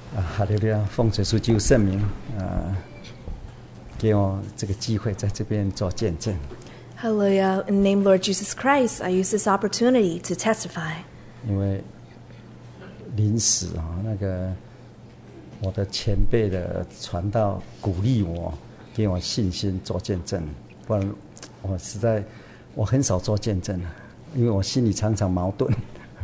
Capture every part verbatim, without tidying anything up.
啊，哈利路亚！奉主耶稣圣名，啊，给我这个机会在这边做见证。 Hallelujah. In the name of Lord Jesus Christ, I use this opportunity to testify. 因为临时啊，那个我的前辈的传道鼓励我，给我信心做见证，不然我实在我很少做见证，因为我心里常常矛盾。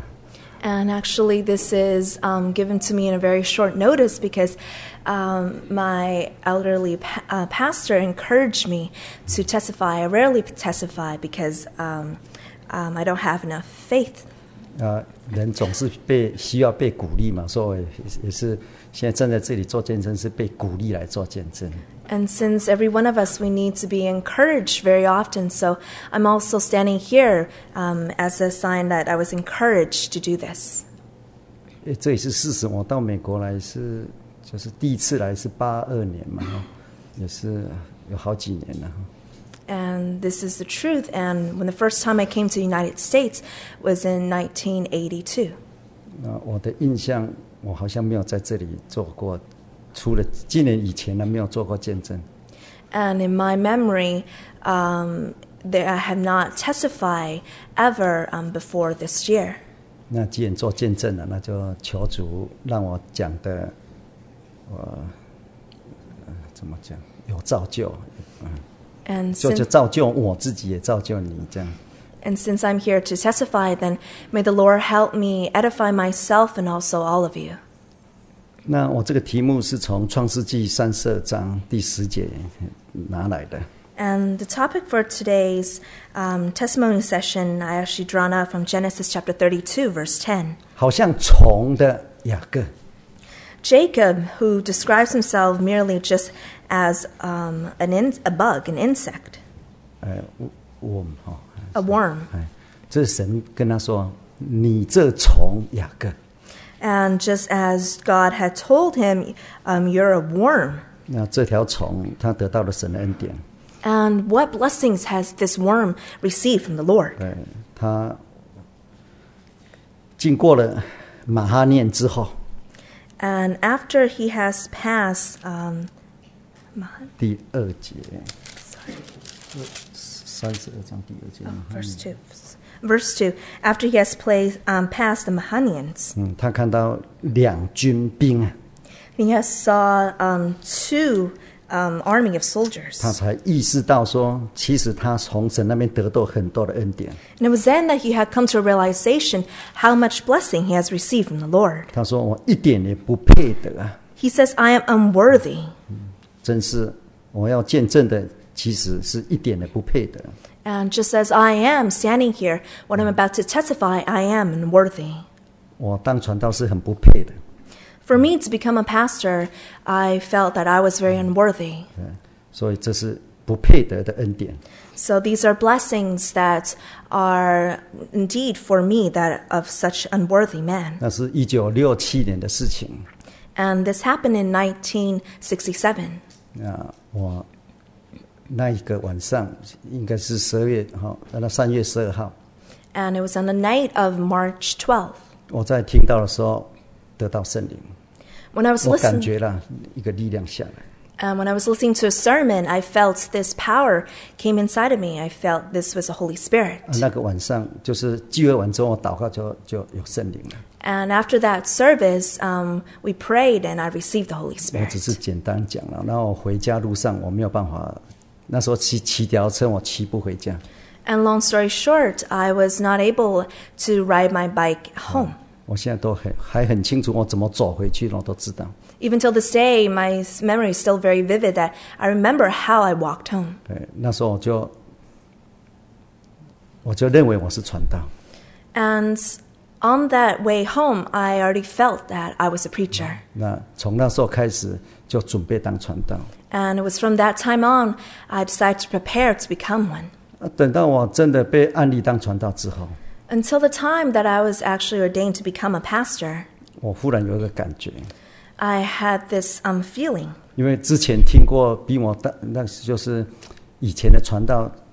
And actually, this is um, given to me in a very short notice because um, my elderly pa- uh, pastor encouraged me to testify. I rarely testify because um, um, I don't have enough faith. 啊，人总是被需要被鼓励嘛，所以也是现在站在这里做见证，是被鼓励来做见证。 And since every one of us, we need to be encouraged very often, so I'm also standing here um, as a sign that I was encouraged to do this. 这也是事实。我到美国来是就是第一次来是八二年嘛，也是有好几年了。 And this is the truth. And when the first time I came to the United States was in nineteen eighty-two. 那我的印象，我好像没有在这里做过。除了今年以前呢，没有做过见证。 And in my memory, um, there, I have not testified ever um, before this year. 那既然做见证了，那就求主让我讲的，我、呃、怎么讲有造就，嗯， And 就 since, 就造就我自己，也造就你这样。 and since I'm here to testify, then may the Lord help me edify myself and also all of you. 那我这个题目是从创世纪三十二章第十节拿来的。 And the topic for today's um, testimony session, I actually drawn out from Genesis chapter thirty-two, verse ten. 好像虫的雅各。 Jacob, who describes himself merely just as um, an in, a bug, an insect, 呃 worm 哈 a worm. 哎，这是神跟他说：“你这虫雅各。” And just as God had told him, um, you're a worm. 那这条虫，它得到了神的恩典。 And what blessings has this worm received from the Lord? 对，它经过了马哈念之后， And after he has passed, um, 第二节， sorry, 三十二章第二节， oh, verse two. Verse two, after he has played, um, passed the Mahanians, 嗯，他看到两军兵， he has saw um, two um, army of soldiers. 他才意识到说，其实他从神那边得到很多的恩典。 And it was then that he had come to a realization how much blessing he has received from the Lord. 他说：“我一点也不配得啊！ He says, I am unworthy. 真是我要见证的，其实是一点也不配得。” And just as I am standing here, what I'm about to testify, I am unworthy. 我当传道是很不配的。 For me to become a pastor, I felt that I was very unworthy. 对，所以这是不配得的恩典。 So these are blessings that are indeed for me that of such unworthy man. 那是一九六七年的事情。 And this happened in nineteen sixty-seven. 啊，我那一个晚上应该是十二月哈，那三月十二号。 And it was on the night of March twelfth. 我在听到的时候得到圣灵， When I was 我感 listening, 觉了一个力量下来。 um, when I was listening to a sermon, I felt this power came inside of me. I felt this was the Holy Spirit. 啊那个晚上就是聚会完之后，我祷告就就有圣灵了。 And after that service, um, we prayed and I received the Holy 我只是 Spirit. 简单讲了，然后我回家路上我没有办法，那时候骑骑脚车我骑不回家。 And long story short, I was not able to ride my bike home. 我现在都很还很清楚，我怎么走回去我都知道。 Even till this day, my memory is still very vivid that I remember how I walked home. 对，那时候我就我就认为我是传道。 And on that way home, I already felt that I was a preacher. 那从那时候开始就准备当传道。 And it was from that time on, I decided to prepare to become one. 啊等到我真的被按立当传道之后， Until the time that I was actually ordained to become a pastor, 我忽然有一个感觉， I had this um, feeling. 因为之前听过比我大，那就是以前的传道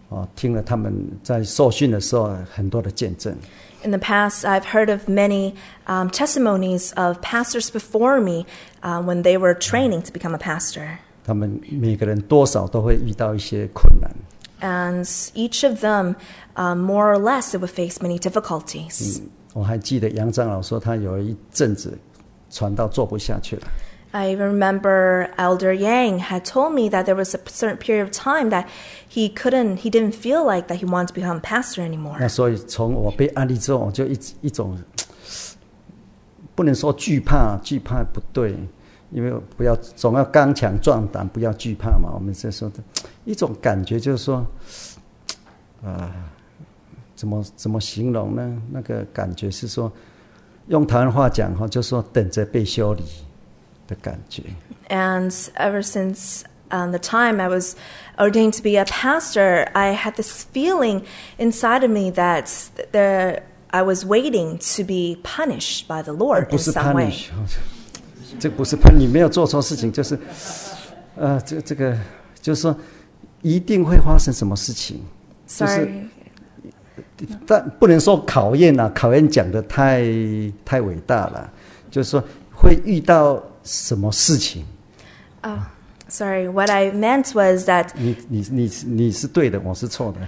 哦，听了他们在受训的时候很多的见证。 In the past, I've heard of many um, testimonies of pastors before me uh, when they were training to become a pastor. 他们每个人多少都会遇到一些困难。 And each of them, uh, more or less, they would face many difficulties. 嗯，我还记得杨长老说，他有一阵子传道做不下去了。 I remember Elder Yang had told me that there was a certain period of time that he couldn't, he didn't feel like that he wanted to become a pastor anymore. 那所以从我被安利之后，我就一一种不能说惧怕，惧怕不对，因为不要总要刚强壮胆，不要惧怕嘛。我们在说的一种感觉就是说，啊、呃，怎么怎么形容呢？那个感觉是说，用台湾话讲哈，就是说等着被修理。的感觉。 And ever since um, the time I was ordained to be a pastor, I had this feeling inside of me that the, I was waiting to be punished by the Lord in some way. 这不是 punish， 你没有做错事情，就是呃，这这个就是说一定会发生什么事情。 Sorry. 但不能说考验啊，考验讲的太太伟大了，就是说会遇到。什么事情 ？Oh, sorry. What I meant was that 你你你你是对的，我是错的。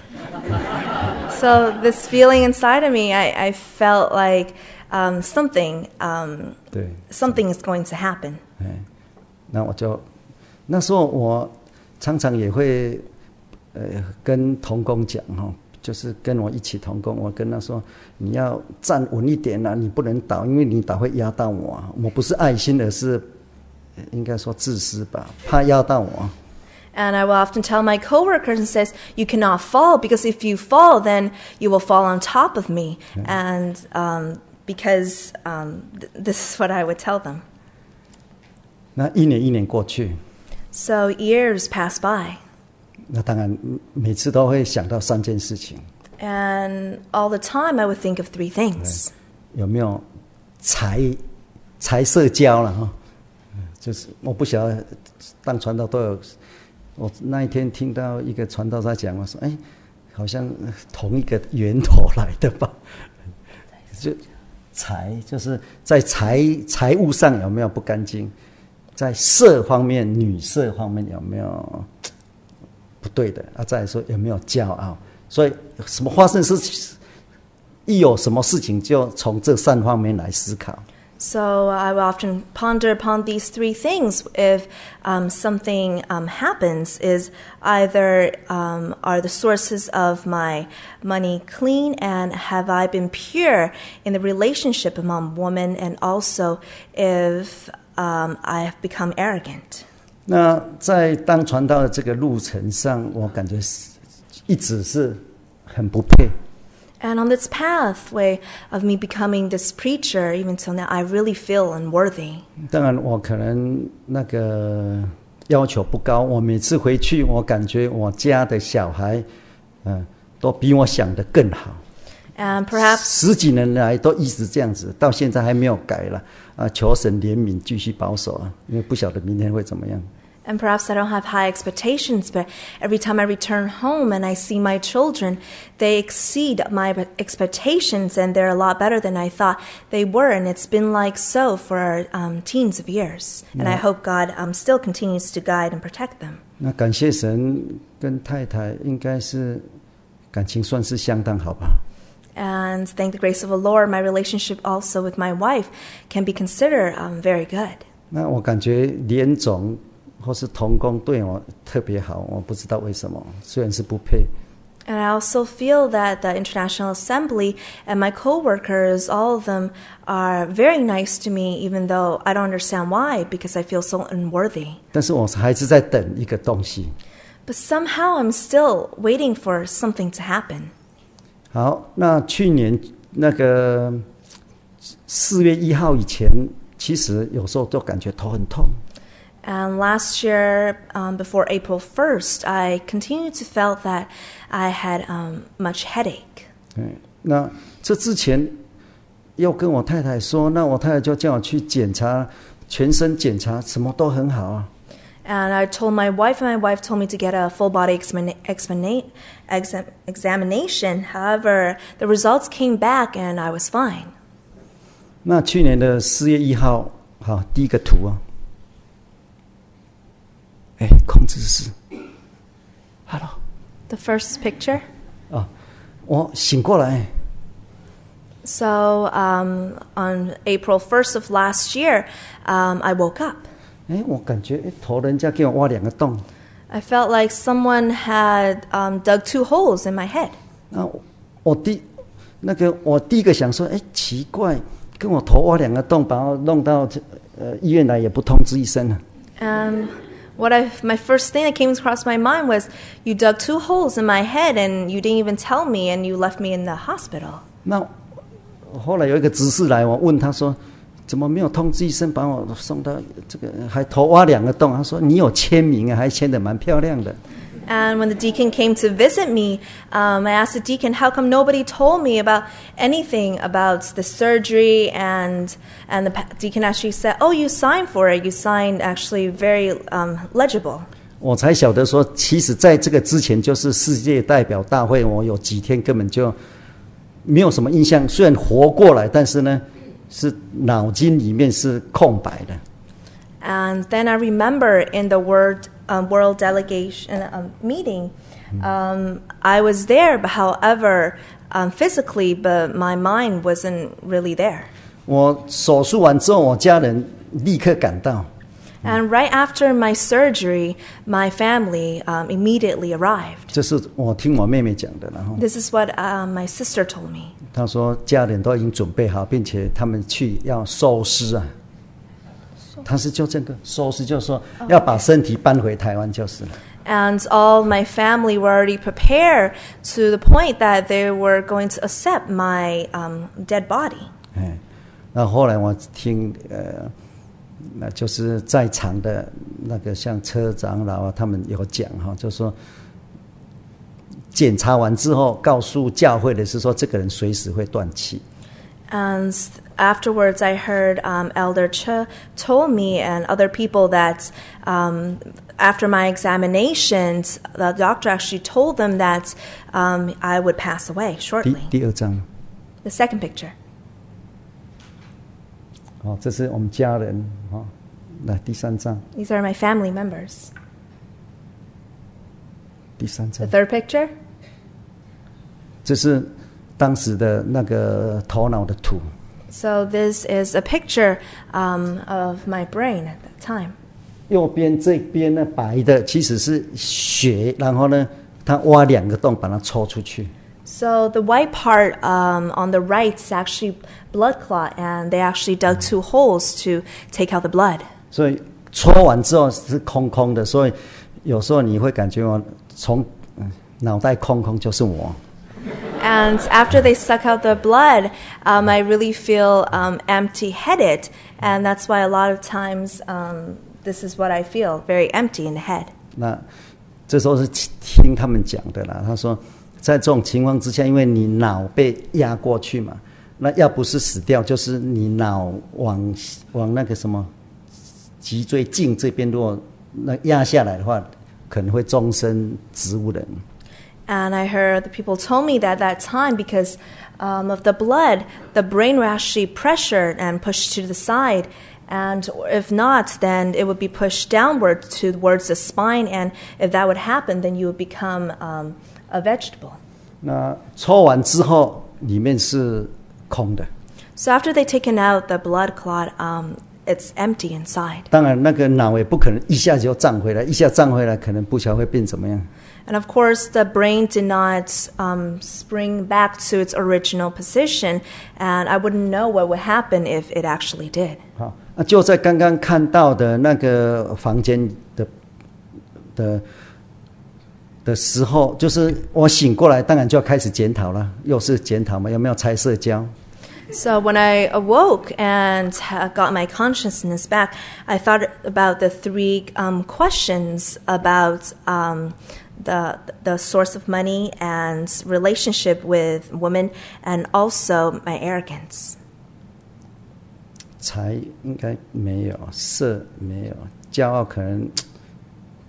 So this feeling inside of me, I, I felt like um, something, um, 对 something is going to happen. 哎，那我就那时候我常常也会呃跟同工讲哈，就是跟我一起同工，我跟他说你要站稳一点啊，你不能倒，因为你倒会压到我。我不是爱心，而是应该说自私吧，怕压到我。 And I will often tell my coworkers and says, you cannot fall because if you fall, then you will fall on top of me. Yeah. And um, because um, th- this is what I would tell them. 那一年一年过去 So years pass by. 那当然每次都会想到三件事情。 And all the time I would think of three things. 有没有财财社交了哈？就是我不晓得当传道都有。我那一天听到一个传道在讲，我说：“哎，好像同一个源头来的吧？”就财，就是在财财务上有没有不干净？在色方面，女色方面有没有不对的？啊，再来说有没有骄傲？所以什么发生事情，一有什么事情就从这三方面来思考。 So I will often ponder upon these three things. If um, something um, happens, is either um, are the sources of my money clean, and have I been pure in the relationship among women, and also if um, I have become arrogant. 那在当传道的这个路程上，我感觉一直是很不配。 And on this pathway of me becoming this preacher, even till now, I really feel unworthy. 当然，我可能那个要求不高。我每次回去，我感觉我家的小孩，嗯、呃，都比我想的更好。 And perhaps 十几年来都一直这样子，到现在还没有改了。啊，求神怜悯，继续保守啊，因为不晓得明天会怎么样。 And perhaps I don't have high expectations, but every time I return home and I see my children, they exceed my expectations, and they're a lot better than I thought they were. And it's been like so for um, teens of years. And I hope God um, still continues to guide and protect them. 那感谢神，跟太太应该是感情算是相当好吧。 And thank the grace of the Lord, my relationship also with my wife can be considered um, very good. 那我感觉联总或是同工对我特别好，我不知道为什么，虽然是不配。 And I also feel that the International Assembly and my co-workers, all of them are very nice to me, even though I don't understand why, because I feel so unworthy. 但是我还是在等一个东西。 But somehow I'm still waiting for something to happen. 好，那去年那个四月一号以前，其实有时候都感觉头很痛。 And last year, um, before April first, I continued to feel that I had um, much headache. 嗯，那这之前又跟我太太说，那我太太就叫我去检查，全身检查，什么都很好啊。 And I told my wife, and my wife told me to get a full body examina- examina- exam- examination. However, the results came back, and I was fine. 那去年的四月一号，好，第一个图啊，哎，控制室 ，Hello， The first picture. 啊，我醒过来。 So um, on April first of last year, um, I woke up. 哎，我感觉哎头人家给我挖两个洞。 I felt like someone had um, dug two holes in my head. 那我我第那个我第一个想说，哎，奇怪，跟我头挖两个洞，把我弄到呃医院来也不通知医生了。 Um, what I my first thing that came across my mind was, you dug two holes in my head and you didn't even tell me, and you left me in the hospital. 那后来有一个执事来，我问他说，怎么没有通知医生把我送到这个，还头挖两个洞？他说你有签名啊，还签得蛮漂亮的。 And when the deacon came to visit me, um, I asked the deacon, how come nobody told me about anything about the surgery? And and the deacon actually said, oh, you signed for it. You signed actually very um, legible. 我才晓得说，其实在这个之前就是世界代表大会，我有几天根本就没有什么印象。虽然活过来，但是呢，是脑筋里面是空白的。 And then I remember in the word um, world delegation um, meeting, um, I was there, but however, um, physically, but my mind wasn't really there. 我手术完之后，我家人立刻赶到。 And right after my surgery, my family um, immediately arrived. 这是我听我妹妹讲的，然后 This is what uh, my sister told me. 她说家人都已经准备好，并且他们去要收尸啊。他是就这个收尸，就是说要把身体搬回台湾就是了。 And all my family were already prepared to the point that they were going to accept my um, dead body. 哎，那后来我听呃，那就是在场的那个像车长老啊，他们有讲哈，就是说检查完之后，告诉教会的是说这个人随时会断气。 And afterwards, I heard um, Elder Che told me and other people that um, after my examinations, the doctor actually told them that um, I would pass away 第 shortly. 第二章， The second picture. 哦，这是我们家人哦。来第三章， These are my family members. 第三 The 章， third picture. 这是当时的那个头脑的图。 So this is a picture um, of my brain at that time. 右边这边呢白的其实是血，然后呢，他挖两个洞把它抽出去。 So the white part um, on the right is actually blood clot, and they actually dug two holes to take out the blood. 所以抽完之后是空空的，所以有时候你会感觉我从脑袋空空就是我。 And after they suck out the blood, um, I really feel um, empty-headed, and that's why a lot of times um, this is what I feel, very empty in the head. 那这时候是听他们讲的啦。他说，在这种情况之下，因为你脑被压过去嘛，那要不是死掉，就是你脑往往那个什么脊椎颈这边，如果那压下来的话，可能会终身植物人。 And I heard the people told me that at that time, because um, of the blood, the brain was actually pressured and pushed to the side. And if not, then it would be pushed downward towards the spine. And if that would happen, then you would become um, a vegetable. 那抽完之后，里面是空的。 So after they taken out the blood clot, um, it's empty inside. 当然，那个脑也不可能一下就胀回来，一下胀回来，可能不晓得会变怎么样。 And of course, the brain did not um, spring back to its original position, and I wouldn't know what would happen if it actually did. 好，那就在刚刚看到的那个房间的的的时候，就是我醒过来，当然就要开始检讨了，又是检讨嘛，有没有拆社交？ So when I awoke and got my consciousness back, I thought about the three um, questions about um, the the source of money and relationship with women, and also my arrogance. 财应该没有，色没有，骄傲可能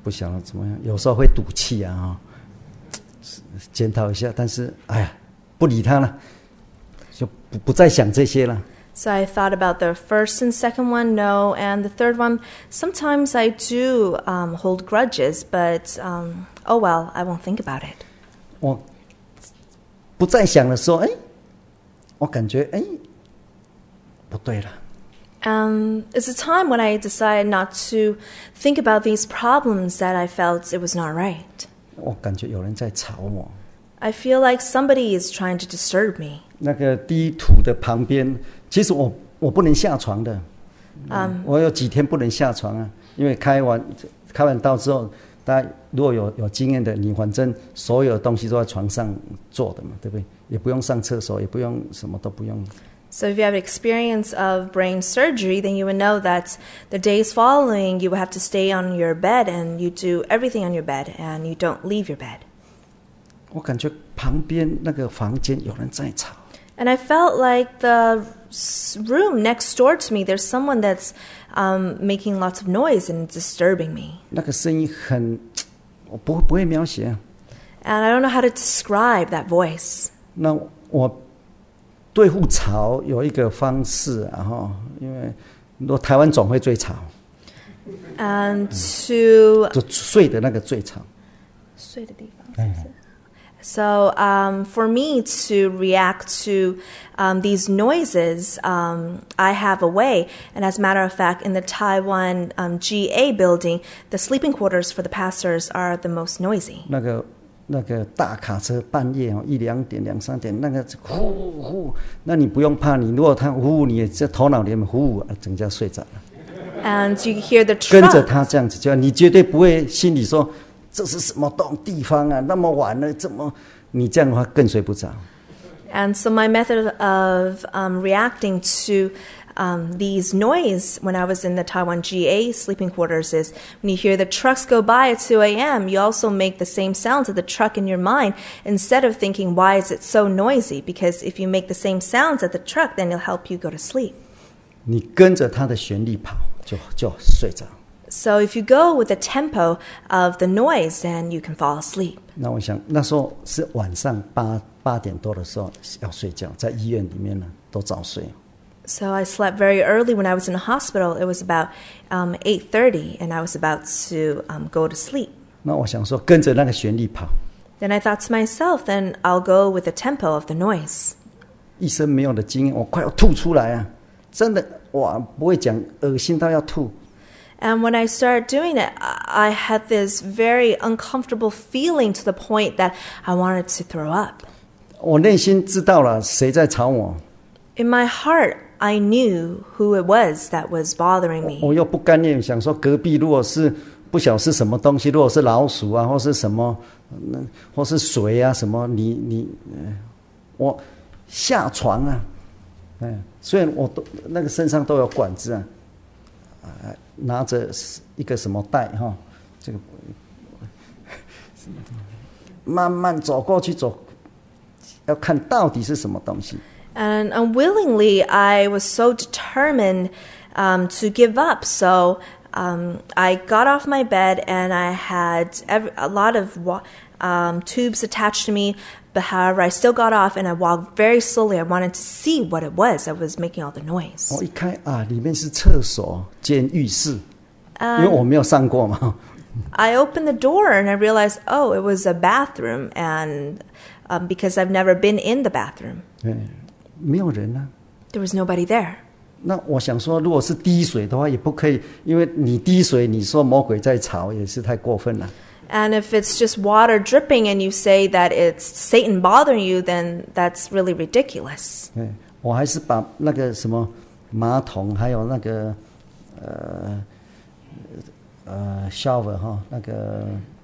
不晓得怎么样，有时候会赌气啊，哈，检讨一下，但是哎呀，不理他了，就不不再想这些了。 So I thought about the first and second one, no, and the third one. Sometimes I do um, hold grudges, but um, oh well, I won't think about it. 我不再想的时候，哎，我感觉哎，不对了。 Um, it's a time when I decided not to think about these problems that I felt it was not right. 我感觉有人在吵我。 I feel like somebody is trying to disturb me. 那个地图的旁边，其实我我不能下床的。嗯，我有几天不能下床啊，因为开完开完刀之后，大家如果有有经验的，你反正所有东西都在床上做的嘛，对不对？也不用上厕所，也不用什么都不用。 So if you have experience of brain surgery, then you would know that the days following you would have to stay on your bed and you do everything on your bed and you don't leave your bed. 我感觉旁边那个房间有人在吵。 And I felt like the room next door to me, there's someone that's um, making lots of noise and disturbing me. 那个声音很，我不不会描写。 And I don't know how to describe that voice. 那我对付吵有一个方式，然后因为如果台湾总会最吵。 And to 就睡的那个最吵。 睡的地方。嗯 So um, for me to react to um, these noises, um, I have a way. And as a matter of fact, in the Taiwan um, G A building, the sleeping quarters for the pastors are the most noisy. 那个那个大卡车半夜哦，一两点、两三点，那个呼呼，那你不用怕，你如果他呼，你这头脑里面呼，整觉睡着了。 And you hear the truck. 跟着他这样子叫，你绝对不会心里说。这是什么东地方啊？那么晚了，怎么你这样的话更睡不着？ And so my method of um, reacting to um, these noise when I was in the Taiwan G A sleeping quarters is when you hear the trucks go by at two a.m., you also make the same sounds of the truck in your mind instead of thinking, why is it so noisy? Because if you make the same sounds at the truck, then it'll help you go to sleep. 你跟着它的旋律跑，就就睡着。 So if you go with the tempo of the noise, then you can fall asleep. 那我想那时候是晚上八八点多的时候要睡觉，在医院里面呢都早睡。 So I slept very early when I was in the hospital. It was about um, eight thirty, and I was about to um, go to sleep. 那我想说跟着那个旋律跑。 Then I thought to myself, then I'll go with the tempo of the noise. 一生没有的经验，我快要吐出来啊！真的哇，不会讲，恶心到要吐。 And when I started doing it, I had this very uncomfortable feeling to the point that I wanted to throw up. 我内心知道了谁在吵我。 In my heart, I knew who it was that was bothering me. 我又不甘愿，想说隔壁如果是不晓得是什么东西，如果是老鼠啊，或是什么，或是水啊什么，你你，我下床啊，嗯，虽然我都那个身上都有管子啊。拿着一个什么袋哈，这个慢慢走过去走，要看到底是什么东西。 And unwillingly, I was so determined um, to give up. So um, I got off my bed and I had every, a lot of um, tubes attached to me. But however, I still got off and I walked very slowly. I wanted to see what it was that was making all the noise. 我一开啊，里面是厕所兼浴室，因为我没有上过嘛。 I opened the door and I realized, oh, it was a bathroom, and um, because I've never been in the bathroom. 没有人啊。 There was nobody there. 那我想说，如果是滴水的话，也不可以，因为你滴水，你说魔鬼在吵，也是太过分了。 And if it's just water dripping and you say that it's Satan bothering you, then that's really ridiculous. 对，我还是把那个什么马桶，还有那个呃呃 shower 哈，那个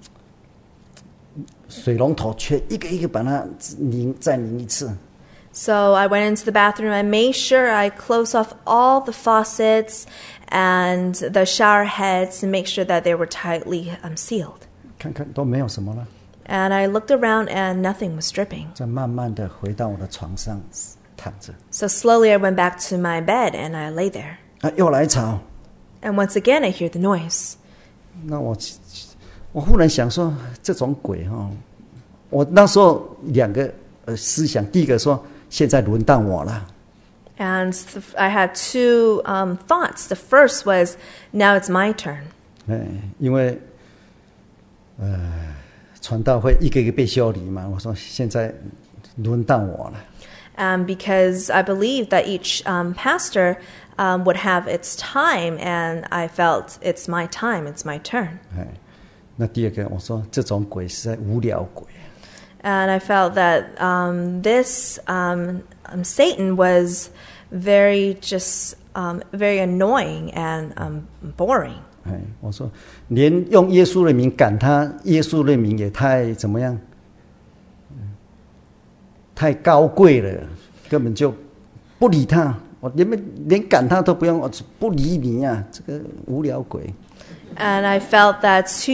水龙头全一个一个把它拧再拧一次。 So I went into the bathroom. I made sure I closed off all the faucets and the shower heads and make sure that they were tightly um, sealed. 看看都没有什么了。 And I looked around and nothing was dripping. 再慢慢的回到我的床上躺着。 So slowly I went back to my bed and I lay there. 啊，又来吵。 And once again I hear the noise. 那我我忽然想说，这种鬼哈、哦，我那时候两个呃思想，第一个说，现在轮到我了。 And I had two um, thoughts. The first was, now it's my turn. 哎，因为呃传道会一个一个被修理嘛，我说现在轮到我了。 Um, because I believed that each um, pastor um, would have its time, and I felt it's my time, it's my turn. 哎，那第二个我说这种鬼是在无聊鬼。 And I felt that um, this um, um, Satan was very just um, very annoying and um, boring. 哎，我说连用耶稣的名赶他，耶稣的名也太怎么样？太高贵了，根本就不理他。我连连赶他都不用，我不理你啊！这个无聊鬼。 And I felt that to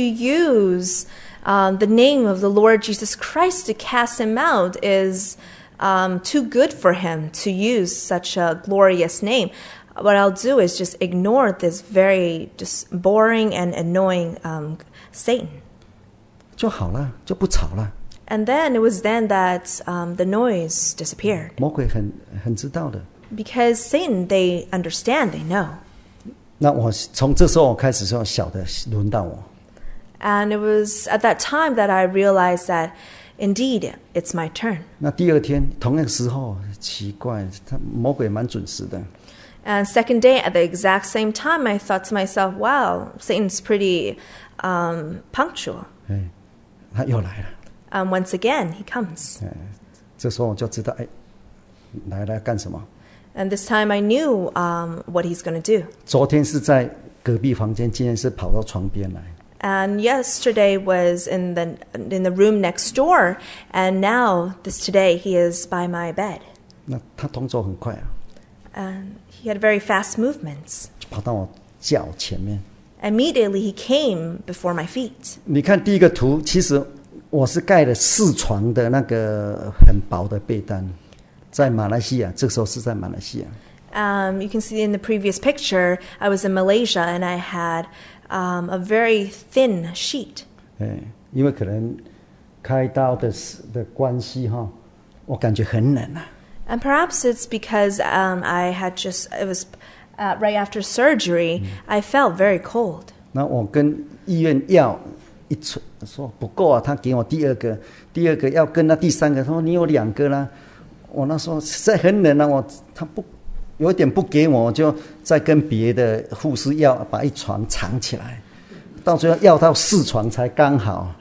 use um, the name of the Lord Jesus Christ to cast him out is um, too good for him to use such a glorious name. What I'll do is just ignore this very just boring and annoying um, Satan. 就好了，就不吵了。 And then it was then that um, the noise disappeared. 魔鬼很很知道的。 Because Satan, they understand, they know. 那我从这时候我开始说，晓得轮到我。 And it was at that time that I realized that, indeed, it's my turn. 那第二天同样时候，奇怪，他魔鬼蛮准时的。 And second day, at the exact same time, I thought to myself, wow, Satan's pretty um, punctual. 哎，他又来了。 Um, once again, he comes. 哎，这时候我就知道，哎，来来干什么？ And this time I knew um, what he's going to do. 昨天是在隔壁房间，今天是跑到床边来。 And yesterday was in the in the room next door, and now this today he is by my bed. 那他动作很快啊。 And he had very fast movements. 就跑到我脚前面。 Immediately he came before my feet. 你看第一个图，其实我是盖了四床的那个很薄的被单，在马来西亚，这个时候是在马来西亚。 Um, you can see in the previous picture, I was in Malaysia and I had um, a very thin sheet. 哎，因为可能开刀的的关系哈，我感觉很冷啊。 And perhaps it's because um, I had just, it was uh, right after surgery, I felt very cold. 那我跟医院要一寸，说不够啊，他给我第二个，第二个要跟他第三个，他说你有两个啦。我那时候实在很冷啊，我他不有点不给我，我就再跟别的护士要把一床藏起来，到最后要到四床才刚好。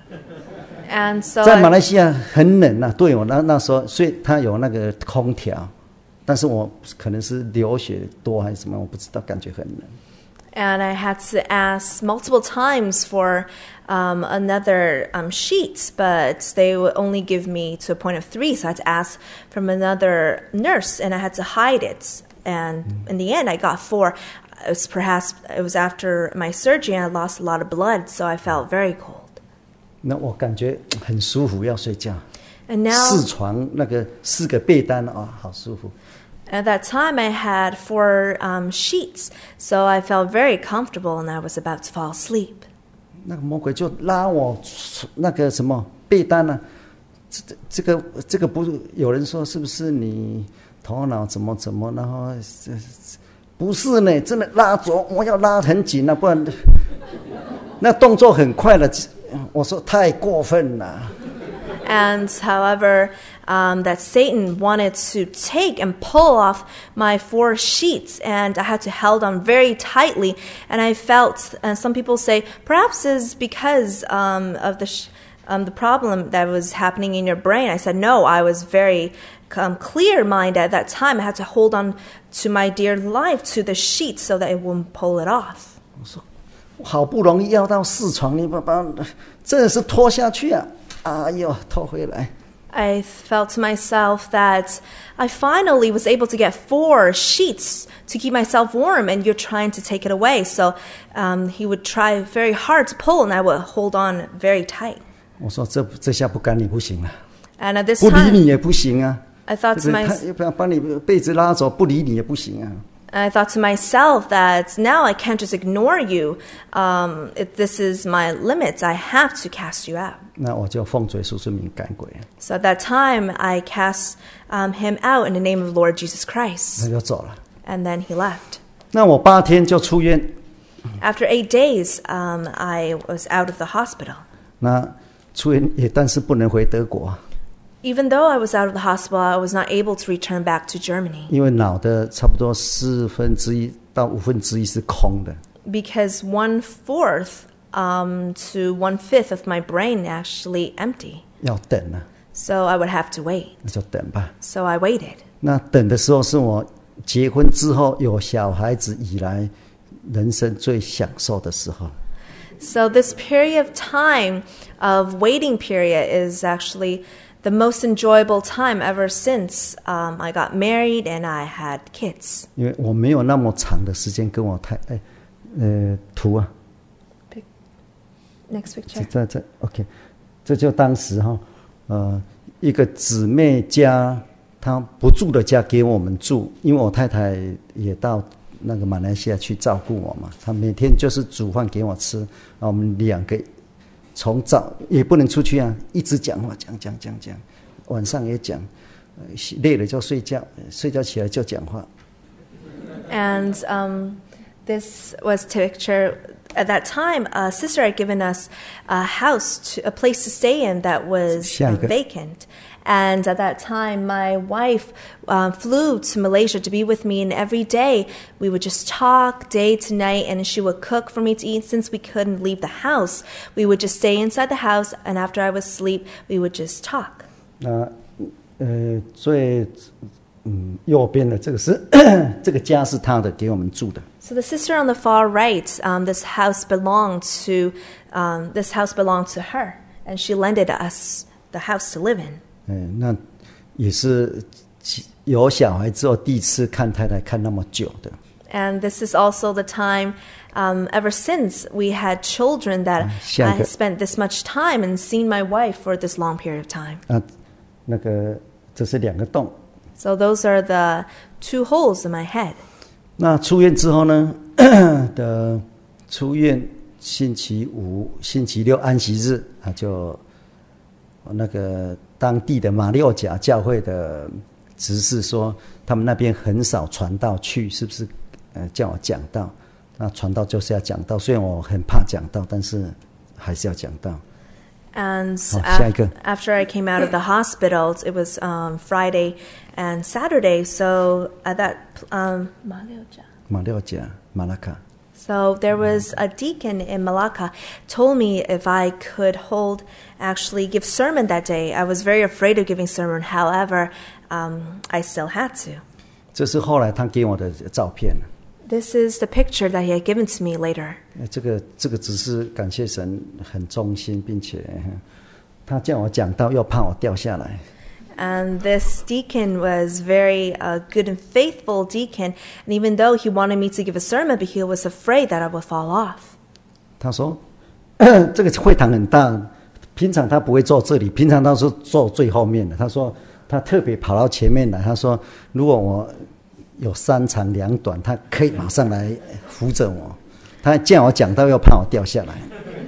And so 在马来西亚很冷啊，对我那那时候，所以他有那个空调，但是我可能是流血多还是什么，我不知道，感觉很冷。 And I had to ask multiple times for um, another um, sheet, but they would only give me to a point of three, so I had to ask from another nurse, and I had to hide it. And mm. in the end, I got four. It was perhaps it was after my surgery, and I lost a lot of blood, so I felt very cold. 那我感觉很舒服，要睡觉。 And now, 四床那个四个被单啊、哦，好舒服。 At that time, I had four um, sheets, so I felt very comfortable, and I was about to fall asleep. 那个魔鬼就拉我那个什么被单呢、啊？这这个这个不是有人说是不是你头脑怎么怎么，然后不是呢，真的拉着我要拉很紧了、啊，不然那动作很快了。我说太过分了。 And however, um, that Satan wanted to take and pull off my four sheets, and I had to hold on very tightly. And I felt, and some people say, perhaps it's because um, of the sh- um, the problem that was happening in your brain. I said, no, I was very um, clear-minded at that time. I had to hold on to my dear life to the sheet so that it wouldn't pull it off. 我说好不容易要到四床，你把把真的是拖下去啊！哎呦，拖回来。 I felt to myself that I finally was able to get four sheets to keep myself warm, and you're trying to take it away. So um, he would try very hard to pull, and I would hold on very tight. 我说这这下不赶你不行了， And at this 不理 time, 你也不行啊。 I thought to 他 myself, 要不要把你被子拉走，不理你也不行啊。 I thought to myself that now I can't just ignore you. Um, if this is my limits, I have to cast you out. 那我就奉主耶稣之名赶鬼， So at that time, I cast um, him out in the name of Lord Jesus 他 Christ. 就走了。 And then he left. 那我八天就出院， After eight days, um, I was out of the hospital. 那出院也但是不能回德国， Even though I was out of the hospital, I was not able to return back to Germany 因为脑的差不多四分之一到五分之一是空的。 because one fourth um, to one fifth of my brain actually empty. 要等啊， So I would have to wait. 那就等吧。 So I waited. 那等的时候是我结婚之后有小孩子以来人生最享受的时候。 So this period of time of waiting period is actually the most enjoyable time ever since um, I got married and I had kids. 因为我没有那么长的时间跟我太哎呃图啊， Next 这 picture. 这这 OK， 这就当时哈呃一个姊妹家，她不住的家给我们住，因为我太太也到那个马来西亚去照顾我嘛，她每天就是煮饭给我吃，啊，我们两个从早也不能出去啊，一直讲话讲讲讲讲，晚上也讲，呃累了就睡觉，睡觉起来就讲话。 And um, this was to picture at that time, a sister had given us a house, to, a place to stay in that was uh, 下一个。 vacant. And at that time, my wife um, flew to Malaysia to be with me, and every day we would just talk day to night, and she would cook for me to eat. Since we couldn't leave the house, we would just stay inside the house, and after I was asleep, we would just talk. 那呃最嗯右边的这个是这个家是他的，给我们住的。 So the sister on the far right, um, this house belonged to um, this house belonged to her, and she lended us the house to live in. 嗯，那也是有小孩之后第一次看太太看那么久的。 And this is also the time, um, ever since we had children, that I 下一个。 had spent this much time and seen my wife for this long period of time. 啊，那个这是两个洞。 So those are the two holes in my head. 那出院之后呢的出院星期五、星期六安息日啊，就那个当地的马六甲教会的执事说，他们那边很少传道去，是不是？呃，叫我讲道。那传道就是要讲道，虽然我很怕讲道，但是还是要讲道。 And Oh, af- 下一个。 after I came out of the hospital, it was um, Friday and Saturday. So at that, um, 马六甲、马拉卡。 so there was a deacon in Malacca told me if I could hold, actually give sermon that day. I was very afraid of giving sermon. However, um, I still had to. 这是后来他给我的照片。 This is the picture that he had given to me later. 呃这个这个只是感谢神很忠心，并且他叫我讲道，又怕我掉下来。 And this deacon was very uh, good and faithful deacon. And even though he wanted me to give a sermon, but he was afraid that I would fall off. 他说这个会堂很大，平常他不会坐这里，平常他是坐最后面的。他说他特别跑到前面来，他说如果我有三长两短，他可以马上来扶着我。他叫我讲道，又怕我掉下来。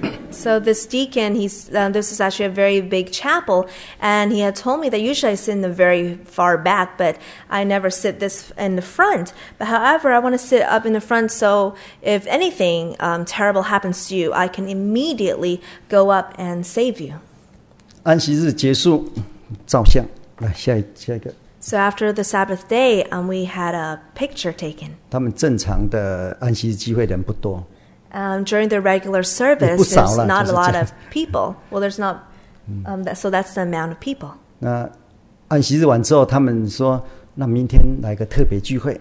So this deacon, he's uh, this is actually a very big chapel, and he had told me that usually I sit in the very far back, but I never sit this in the front. But however, I want to sit up in the front, so if anything um, terrible happens to you, I can immediately go up and save you. 安息日结束，照相。来下一下一个。 So after the Sabbath day, um, we had a picture taken. 他们正常的安息日聚会人不多。 Um, during the regular service, 也不少啦， there's not 就是 a lot 这样。 of people. Well, there's not. Um, that, so that's the amount of people. 那安息日完之后，他们说，那明天来个特别聚会。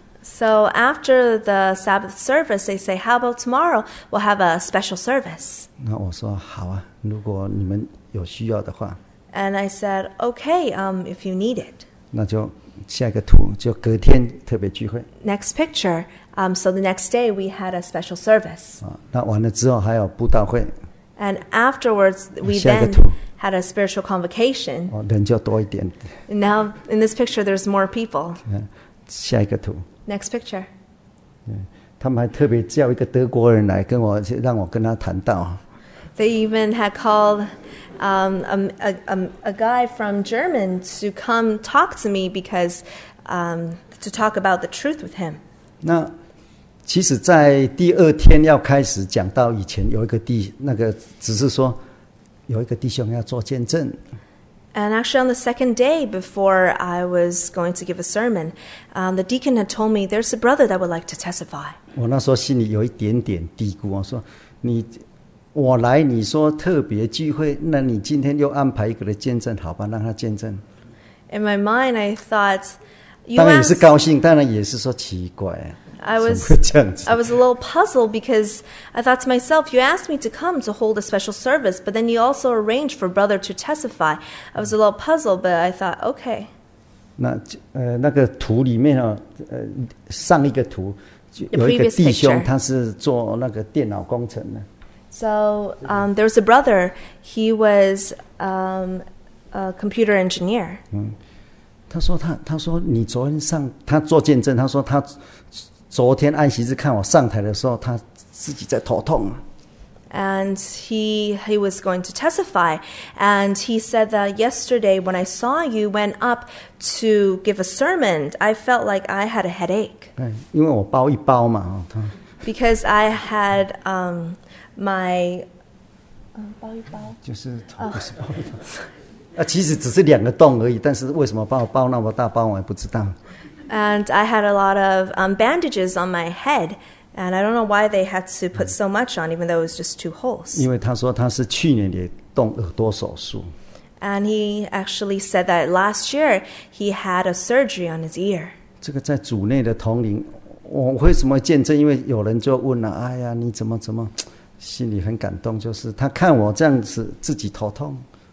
So after the Sabbath service, they say, how about tomorrow? We'll have a special service. 那我说好啊，如果你们有需要的话， And I said, okay, um, if you need it. 那就下一个图，就隔天特别聚会 Next picture. Um, so the next day, we had a special service. 啊。那完了之后还有布道会， And afterwards, we 下一个 then 图。 had a spiritual convocation. 哦，人就多一点。 Now, in this picture, there's more people. 嗯，下一个图， Next picture. 他们还特别叫一个德国人来跟我，让我跟他谈道。 They even had called um, a, a, a guy from German to come talk to me because um, to talk about the truth with him. 那其实，在第二天要开始讲到以前，有一个弟那个只是说有一个弟兄要做见证。 And actually, on the second day before I was going to give a sermon, um, the deacon had told me there's a brother that would like to testify. 我那时候心里有一点点嘀咕，我说你我来，你说特别聚会，那你今天又安排一个人见证，好吧，让他见证。 In my mind, I thought, you 当然也是 asked, 高兴，当然也是说奇怪。 I was, 怎么会这样子？ I was a little puzzled because I thought to myself, you asked me to come to hold a special service, but then you also arranged for brother to testify. I was a little puzzled, but I thought, okay. 那呃那个图里面啊，呃上一个图就 The 有一个 previous 弟兄， picture. 他是做那个电脑工程的。 So um, there was a brother. He was um, a computer engineer. 他说他他说你昨天上他做见证，他说他昨天安息日看我上台的时候，他自己在头痛。 And he he was going to testify. And he said that yesterday when I saw you went up to give a sermon, I felt like I had a headache. 对，因为我包一包嘛，哦，他 Because I had um, my... Um, 包一包就是头不是包一包。啊，其实只是两个洞而已，但是为什么把我包那么大包，我也不知道。 And I had a lot of um, bandages on my head. And I don't know why they had to put so much on, even though it was just two holes. 因为他说他是去年也动耳朵手术。 And he actually said that last year he had a surgery on his ear. 这个在主内的同龄，我为什么见证？因为有人就问了，哎呀，你怎么怎么，心里很感动，就是他看我这样子自己头痛。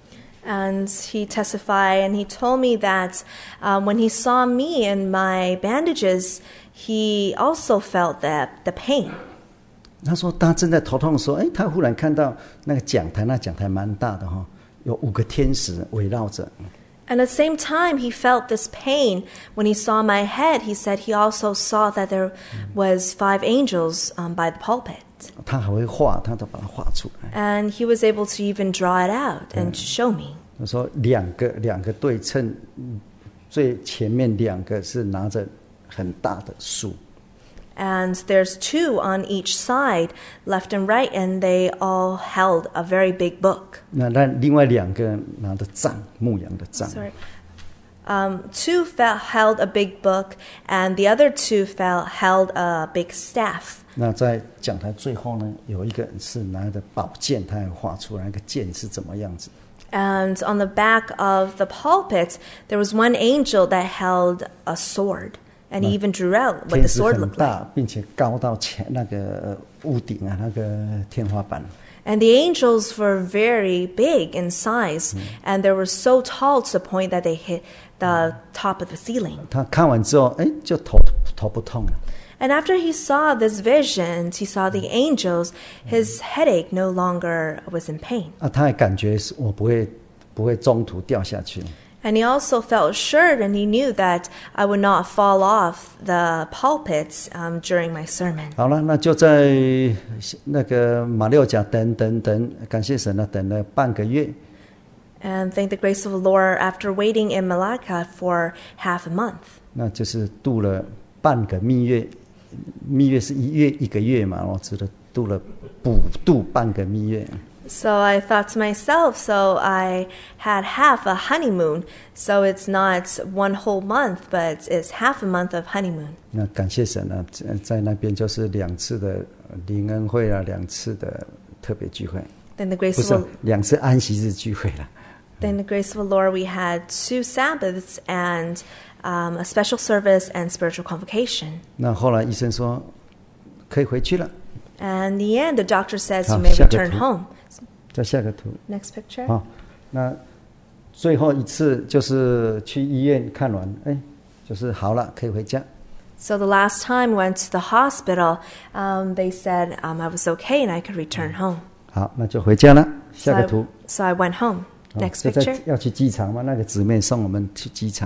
And he testified, and he told me that um, when he saw me in my bandages, he also felt that the pain. 他说他正在头痛的时候，哎，他忽然看到那个讲台，那讲台蛮大的哈，有五个天使围绕着。 And at the same time, he felt this pain. When he saw my head, he said he also saw that there was five angels um, by the pulpit. 他还会画，他都把它画出来。 And he was able to even draw it out and to show me. 他说两个两个对称，最前面两个是拿着很大的树。 And there's two on each side, left and right, and they all held a very big book. 那那另外两个拿着杖，牧羊的杖。 Sorry. Um, two felt, held a big book, and the other two felt, held a big staff. 那在讲台最后呢，有一个人是拿着宝剑，他还画出来那个剑是怎么样子。 And on the back of the pulpit, there was one angel that held a sword. And he even drew out what the 天使 sword 很 looked like. 大，并且高到前那个屋顶啊，那个天花板。 And the angels were very big in size, and they were so tall to the point that they hit the top of the ceiling. 他看完之后，哎，就头头不痛了。 And after he saw this vision, he saw the angels, his headache no longer was in pain. 啊，他也感觉是我不会不会中途掉下去。 And he also felt assured, and he knew that I would not fall off the pulpits um, during my sermon. 好了，那就在那个马六甲等等等，感谢神啊，等了半个月。 And thank the grace of the Lord after waiting in Malacca for half a month. 那就是度了半个蜜月，蜜月是一月一个月嘛，我只得度了补度半个蜜月。 So I thought to myself, so I had half a honeymoon. So it's not one whole month, but it's half a month of honeymoon. 那感谢神啊，在在那边就是两次的灵恩会啊，两次的特别聚会， Then the grace 不 of 是 the, 两次安息日聚会了。 then the grace of the Lord, we had two Sabbaths and um, a special service and spiritual convocation. 那后来医生说可以回去了。 And in the end, the doctor says you 好， may 下个 return 图。 home. 再下个图。 Next picture. 好，那最后一次就是去医院看完，哎，就是好了，可以回家。 So the last time we went to the hospital, um, they said um, I was okay and I could return home. 好，那就回家了。 So 下个 I, 图。 so I went home. 好 Next 就在 picture. 要去机场嘛，那个姊妹送我们去机场。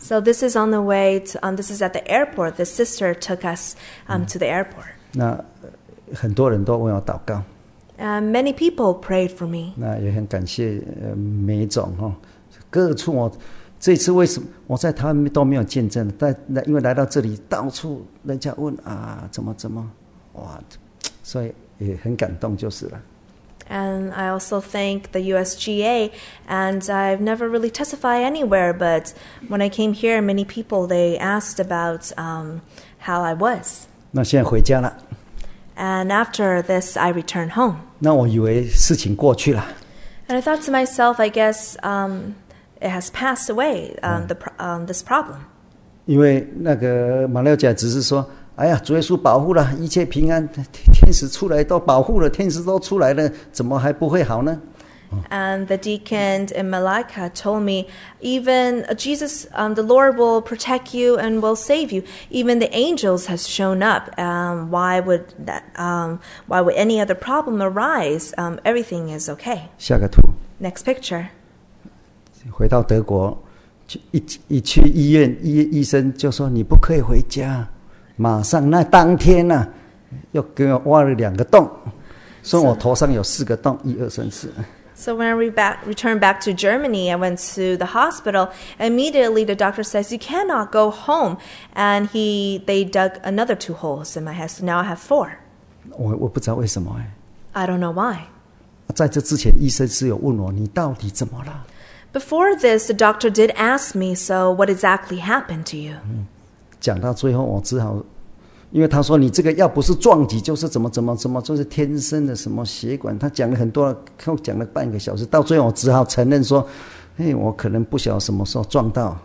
So this is on the way to, um, this is at the airport. The sister took us um, to the airport. 那很多人都为我祷告。 And many people prayed for me. 那也很感谢呃梅总哈，各处我这次为什么我在台湾都没有见证，但因为来到这里，到处人家问啊怎么怎么，哇，所以也很感动就是了。 And I also thank the U S G A, and I've never really testified anywhere, but when I came here, many people, they asked about um, how I was. 那现在回家了。 And after this, I returned home. 那我以为事情过去了。 And I thought to myself, I guess um, it has passed away, um, the, um, this problem. 因为那个马六甲只是说，哎呀，主耶稣保护了，一切平安，天使出来都保护了，天使都出来了，怎么还不会好呢？ And the deacon in Malacca told me, even Jesus, um, the Lord will protect you and will save you. Even the angels has shown up. Um, why would that? Um, why would any other problem arise? Um, everything is okay. 下个图。 Next picture. 回到德国，一一去医院，医医生就说你不可以回家。马上那当天呢、啊，又给我挖了两个洞，说我头上有四个洞，一二三四。 So when I re- back, returned back to Germany, I went to the hospital. Immediately, the doctor says, you cannot go home. And he, they dug another two holes in my head. So now I have four. 我我不知道为什么哎。 I don't know why. 在这之前，医生是有问我你到底怎么了。 Before this, the doctor did ask me, so what exactly happened to you? 讲到最后，我只好。因为他说你这个要不是撞击，就是怎么怎么怎么，就是天生的什么血管。他讲了很多，跟我讲了半个小时，到最后我只好承认说，哎，我可能不晓得什么时候撞到，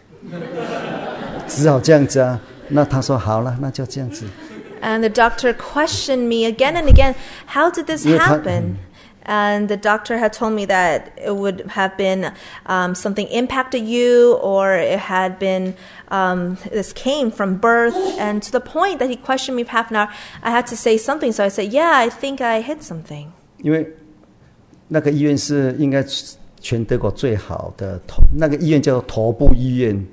只好这样子啊。那他说好了，那就这样子。 And the doctor questioned me again and again, how did this happen? And the doctor had told me that it would have been um, something impacted you, or it had been, um, this came from birth. And to the point that he questioned me for half an hour, I had to say something. So I said, yeah, I think I hit something. 因为那个医院是应该全德国最好的头，那个医院叫做头部医院。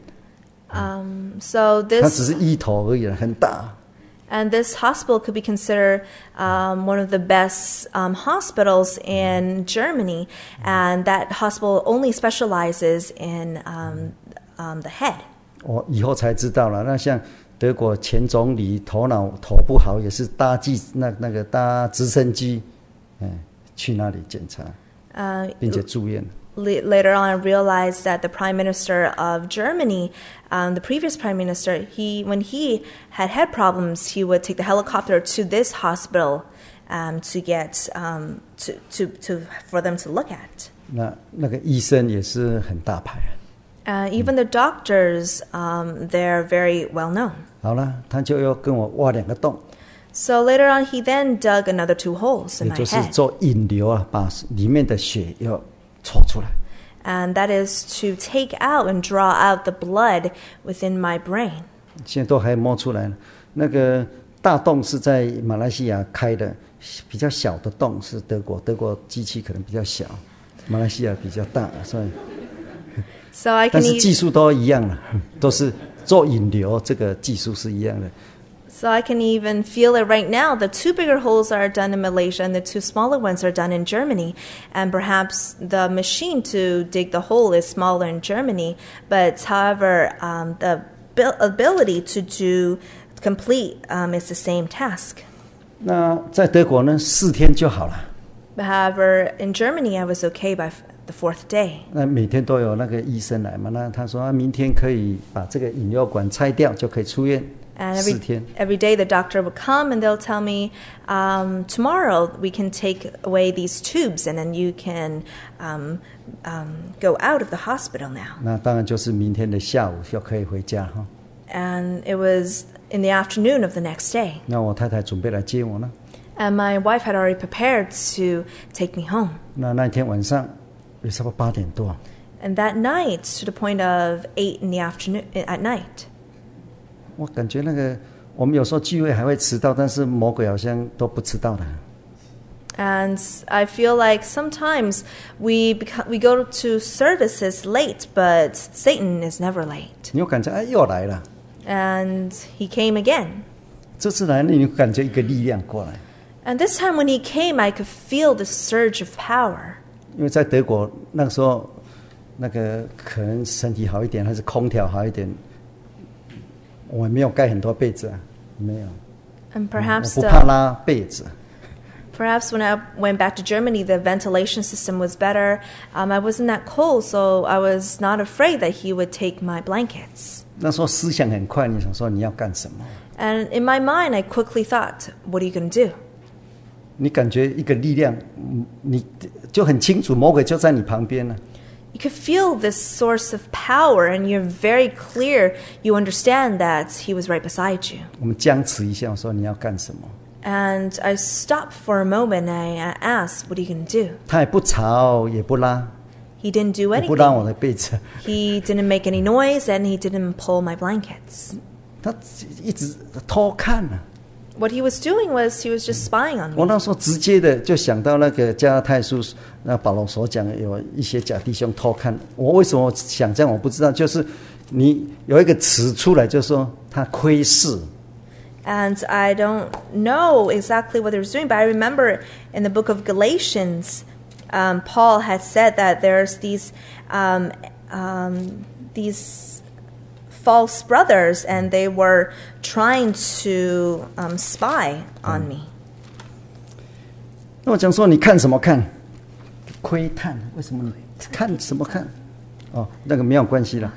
Um, so this. 它只是医头而已，很大。 And this hospital could be considered um, one of the best um, hospitals in Germany. And that hospital only specializes in um, um, the head. 我以后才知道了。那像德国前总理头脑头不好，也是搭机那那个搭直升机，嗯，去那里检查， Uh, 并且住院。 Later on, I realized that the Prime Minister of Germany, um, the previous Prime Minister, he when he had head problems, he would take the helicopter to this hospital um, to get um, to, to to for them to look at. 那那个医生也是很大牌。 Uh, even the doctors, um, they're very well known. 好了，他就要跟我挖两个洞， So later on, he then dug another two holes in 也 my 就是 head. 做引流啊，把里面的血要抽出来。 And that is to take out and draw out the blood within my brain. 现在都还摸出来了。那个大洞是在马来西亚开的，比较小的洞是德国，德国机器可能比较小，马来西亚比较大，所以。 So I 但 can 是 e- 技术都一样了，都是做引流，这个技术是一样的。 So I can even feel it right now. The two bigger holes are done in Malaysia and the two smaller ones are done in Germany. And perhaps the machine to dig the hole is smaller in Germany. But however, um, the bil- ability to do complete um, is the same task. 那在德国呢，四天就好了。 But however, in Germany, I was okay by f- the fourth day. 那每天都有那个医生来嘛，那他说、啊、明天可以把这个引流管拆掉，就可以出院。 And 四 every, 天。 every day the doctor would come and they'll tell me, um, tomorrow we can take away these tubes and then you can um, um, go out of the hospital now. 那当然就是明天的下午就可以回家哈。 And it was in the afternoon of the next day. 那我太太准备来接我呢。 And my wife had already prepared to take me home. 那那天晚上也差不多八点多。 And that night, to the point of eight in the afternoon, at night, 我感觉那个我们有时候聚会还会迟到，但是魔鬼好像都不迟到的。 And I feel like sometimes we beca- we go to services late, but Satan is never late. 你有感觉哎又来了， And he came again. 这次来你有感觉一个力量过来。 And this time when he came, I could feel the surge of power. 因为在德国那个时候，那个可能身体好一点，还是空调好一点，我没有盖很多被子啊，没有。 And 我 perhaps 不怕 the, 拉被子。 perhaps when I went back to Germany, the ventilation system was better. Um, I wasn't that cold, so I was not afraid that he would take my blankets. 那时候思想很快，你想说你要干什么？ And in my mind, I quickly thought, what are you going to do? 你感觉一个力量，嗯你就很清楚，魔鬼就在你旁边了。 You could feel this source of power, and you're very clear. You understand that he was right beside you. 我们僵持一下，我说你要干什么？ And I stopped for a moment, and I asked, what are you going to do? 他也不吵，也不拉， He didn't do 也不拉我 anything. 的被子， He didn't make any noise, and he didn't pull my blankets. 他一直偷看啊。 What he was doing was he was just spying on 我 me. 那时候直接的就想到那个加拉太书，那保罗所讲有一些假弟兄偷看。我为什么想这样？我不知道，就是你有一个词出来，就是说他窥视。 And I don't know exactly what he was doing, but I remember in the book of Galatians, um, Paul had said that there's these um, um, these false brothers, and they were trying to um, spy on me. 那我讲说你看什么看？窥探？为什么你看什么看？哦，那个没有关系了。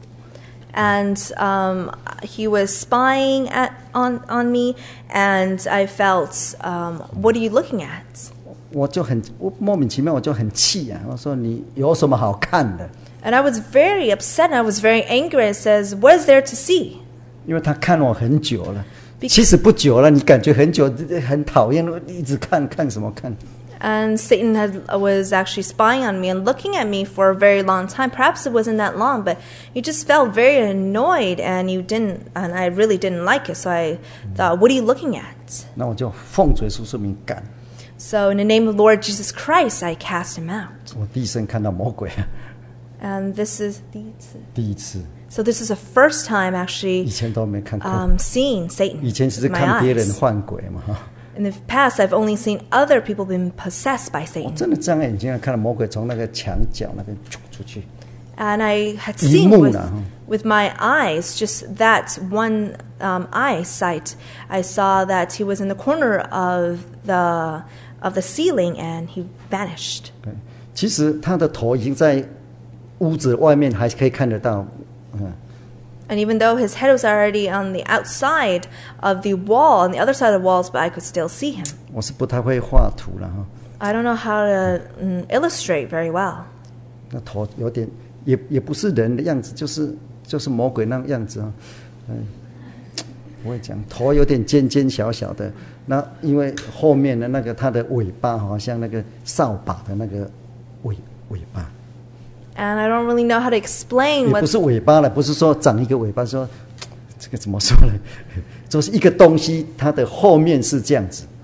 And um, he was spying at on on me, and I felt, um, what are you looking at? 我就很我莫名其妙，我就很气啊！我说你有什么好看的？ And I was very upset, and I was very angry. It says, what is there to see? 因为他看我很久了， Because- 其实不久了，你感觉很久，很讨厌，一直看看什么看？ And Satan had, was actually spying on me and looking at me for a very long time. Perhaps it wasn't that long, but you just felt very annoyed, and you didn't, and I really didn't like it. So I thought, what are you looking at? 那我就奉主耶稣圣名赶。 So in the name of Lord Jesus Christ, I cast him out. 我第一生看到魔鬼， And this is the, 第一次， so this is the first time 以 actually 前都没看过。 um, seeing Satan 以前只是 with my 看别人 eyes. 换鬼嘛，哈。 In the past, I've only seen other people being possessed by 我 Satan. 真的张眼睛看到魔鬼从那个墙角那边出去。 And I had 一 seen 幕 with, 啦，哈。 with my eyes, just that one um, eyesight, I saw that he was in the corner of the of the ceiling, and he vanished. 对，其实他的头已经在屋子外面，还可以看得到。嗯， And even though his head was already on the outside of the wall, on the other side of the walls, but I could still see him. 我是不太会画图了哈。 I don't know how to mm, illustrate very well. 那头有点，也也不是人的样子，就是就是魔鬼那个样子啊。嗯，不会讲，头有点尖尖小小的。那因为后面的那个它的尾巴好像那个扫把的那个尾尾巴。 And I don't really know how to explain 也不 what 是尾巴了，不是说长一个尾巴，说这个怎么说呢？就是一个东西，它的后面是这样子。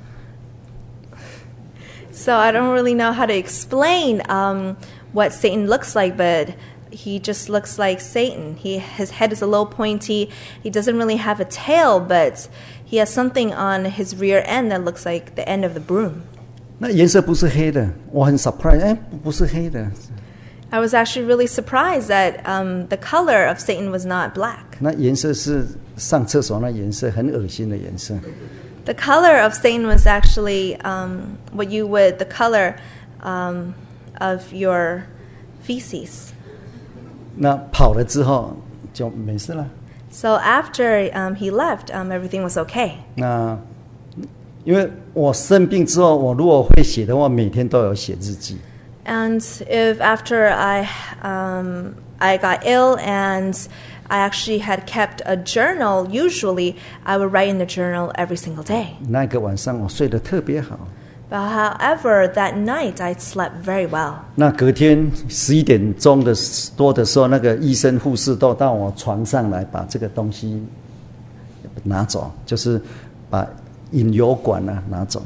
So I don't really know how to explain um, what Satan looks like, but he just looks like Satan. He his head is a little pointy. He doesn't really have a tail, but he has something on his rear end that looks like the end of the broom. 那颜色不是黑的，我很 surprise， 哎，不是黑的。 I was actually really surprised that um, the color of Satan was not black. 那颜色是上厕所那颜色，很恶心的颜色。 The color of Satan was actually um, what you would, the color um, of your feces. 那跑了之后就没事了。 So after um, he left, um, everything was okay. 那因为我生病之后，我如果会写的话，每天都有写日记。 And if after I um, I got ill and I actually had kept a journal, usually I would write in the journal every single day. 那个晚上我睡得特别好。 But however, that night I slept very well. 那隔天十一点钟的多的时候，那个医生护士都到我床上来把这个东西拿走，就是把引油管啊拿走。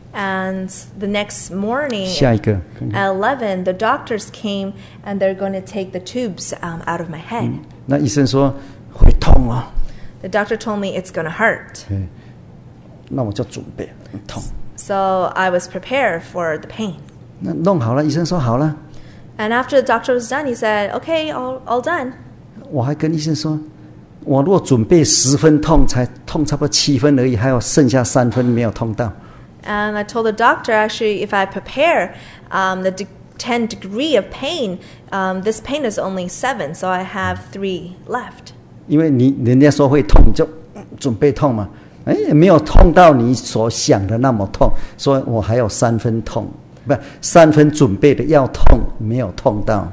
And the next morning 下一个，看看 at eleven, the doctors came and they're going to take the tubes um, out of my head. 那医生说会痛哦， The doctor told me it's going to hurt. 对，那我就准备很痛。 So I was prepared for the pain. 那弄好了，医生说好了， And after the doctor was done, he said, okay, all, all done. 我还跟医生说，我如果准备十分痛，才痛差不多七分而已，还有剩下三分没有痛到。 And I told the doctor, actually, if I prepare um, the de- ten degree of pain, um, this pain is only seven, so I have three left. 因为你人家说会痛，你就准备痛嘛，哎，没有痛到你所想的那么痛，所以我还有三分痛，不，三分准备的要痛，没有痛到。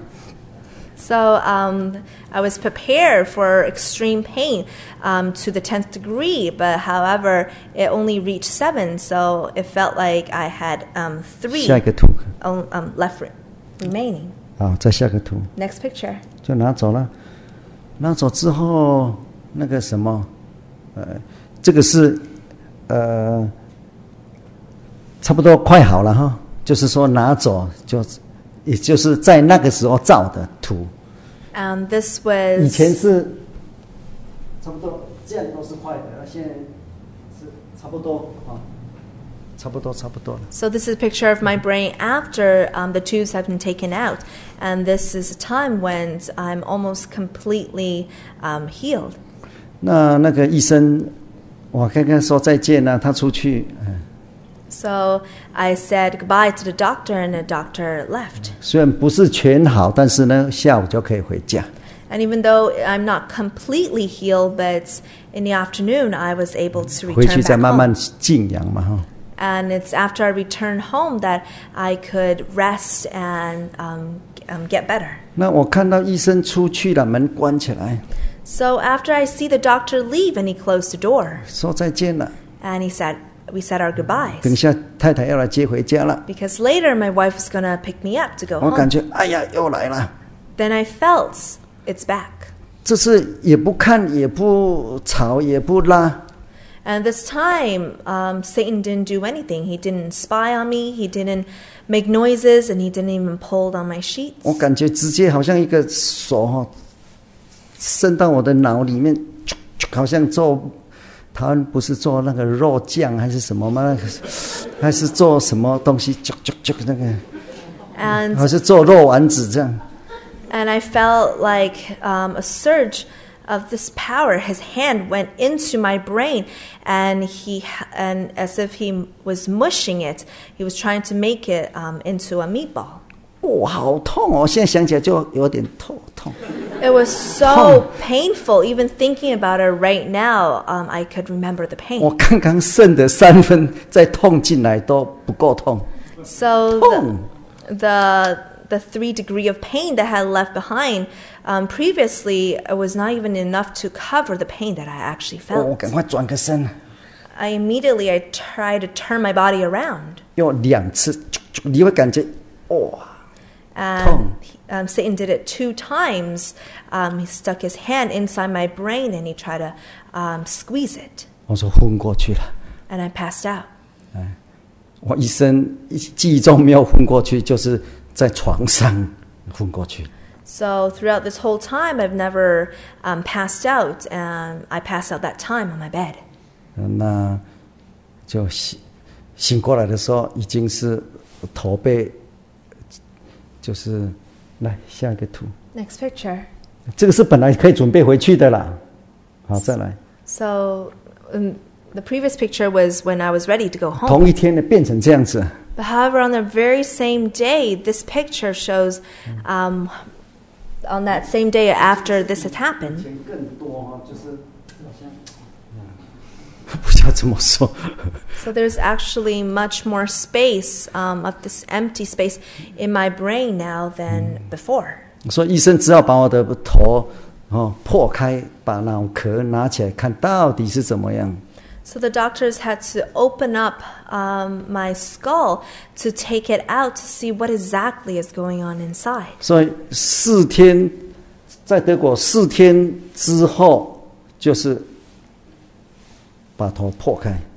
So um, I was prepared for extreme pain um, to the tenth degree, but however, it only reached seven, so it felt like I had um, three 下一个图 um, um, left re- remaining. 啊，再下个图 Next picture. 就拿走了，拿走之后那个什么，呃，这个是呃，差不多快好了哈，就是说拿走就。也就是在那个时候照的图。 Um, this was 以前是差不多这样都是坏的，现在是差不多啊，差不多差不多了。 So this is a picture of my brain after um, the tubes have been taken out, and this is a time when I'm almost completely um, healed. 那那个医生，我刚刚说再见了，他出去，嗯， So I said goodbye to the doctor, and the doctor left. 虽然不是全好，但是呢，下午就可以回家。 And even though I'm not completely healed, but in the afternoon I was able to 回去 return 再 back 慢慢 home. 静养嘛，哈。 And it's after I returned home that I could rest and um, um, get better. 那我看到医生出去了，门关起来， So after I see the doctor leave and he closed the door, 说再见了。 and he said, we said our 等 goodbyes. 一下太太要来接回家了， Because later my wife was going to pick me up to go 我感 home. 觉哎呀又来了。 Then I felt it's back. 这次也不看，也不吵，也不拉， And this time, um, Satan didn't do anything. He didn't spy on me. He didn't make noises, and he didn't even pull on my sheets. 我感觉直接好像一个手哈伸到我的脑里面，好像做台湾不是做那个肉酱还是什么吗？那个还是做什么东西？就就就那个， And 还是做肉丸子这样。 and I felt like um, a surge of this power. His hand went into my brain, and he and as if he was mushing it, he was trying to make it um, into a meatball. 哇，好痛哦！现在想起来就有点痛痛。 It was so painful. Even thinking about it right now, um, I could remember the 我 pain. 刚刚剩的三分再痛进来都不够痛。 So 痛。 the, the the three degree of pain that I had left behind um, previously it was not even enough to cover the pain that I actually 我我 felt. 赶快转个身， I immediately I tried to turn my body around, 用两次，你会感觉哇。 and um, Satan did it two times. Um, he stuck his hand inside my brain and he tried to um, squeeze it, 我说昏过去了。 and I passed out. 我一生记忆中没有昏过去，就是在床上昏过去。 So throughout this whole time, I've never um, passed out, and I passed out that time on my bed. 那就醒醒过来的时候，已经是头被，就是来下一个图， Next picture. 这个是本来可以准备回去的啦。好，再来， So um, the previous picture was when I was ready to go home. 同一天的变成这样子。 But however, on the very same day, this picture shows um, on that same day after this had happened. 更多哈，就是好像不知道怎么说。 So there's actually much more space um, of this empty space in my brain now than before. 所以医生只好把我的头哦破开，把脑壳拿起来看到底是怎么样。 So the doctors had to open up um, my skull to take it out to see what exactly is going on inside. 所以四天在德国四天之后，就是把头破开。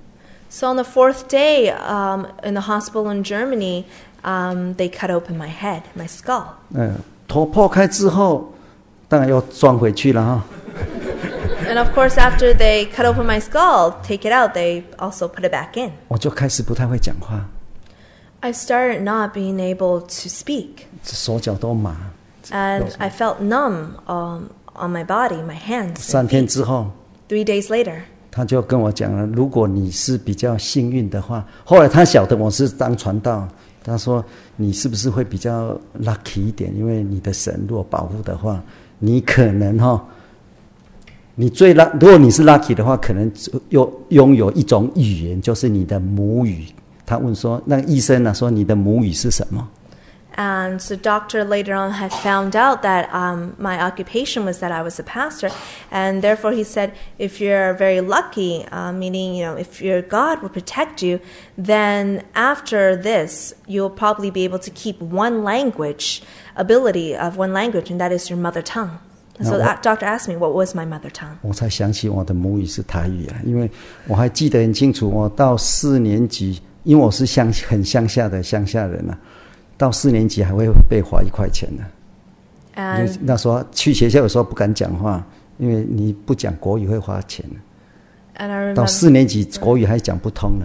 So on the fourth day, um, in the hospital in Germany, um, they cut open my head, my skull. 呃，头破开之后，当然要装回去了哈。 And of course, after they cut open my skull, take it out, they also put it back in. 我就开始不太会讲话， I started not being able to speak, 手脚都麻。 and I felt numb um, on my body, my hands. 三天之后， Three days later, 他就跟我讲了，如果你是比较幸运的话，后来他晓得我是当传道，他说你是不是会比较 lucky 一点？因为你的神如果保护的话，你可能哈，你最 luck， 如果你是 lucky 的话，可能有拥有一种语言，就是你的母语。他问说，那个医生呢、啊、说你的母语是什么？ and the doctor later on had found out that um, my occupation was that I was a pastor, and therefore he said, if you're very lucky, uh, meaning, you know, if your God will protect you, then after this, you'll probably be able to keep one language, ability of one language, and that is your mother tongue. And so that doctor asked me what was my mother tongue. 我才想起我的母语是台语啊，因为我还记得很清楚，我到四年级，因为我是乡很乡下的乡下人啊。到四年级还会被罚一块钱呢。那时候去学校有时候不敢讲话，因为你不讲国语会花钱。到四年级国语还讲不通呢。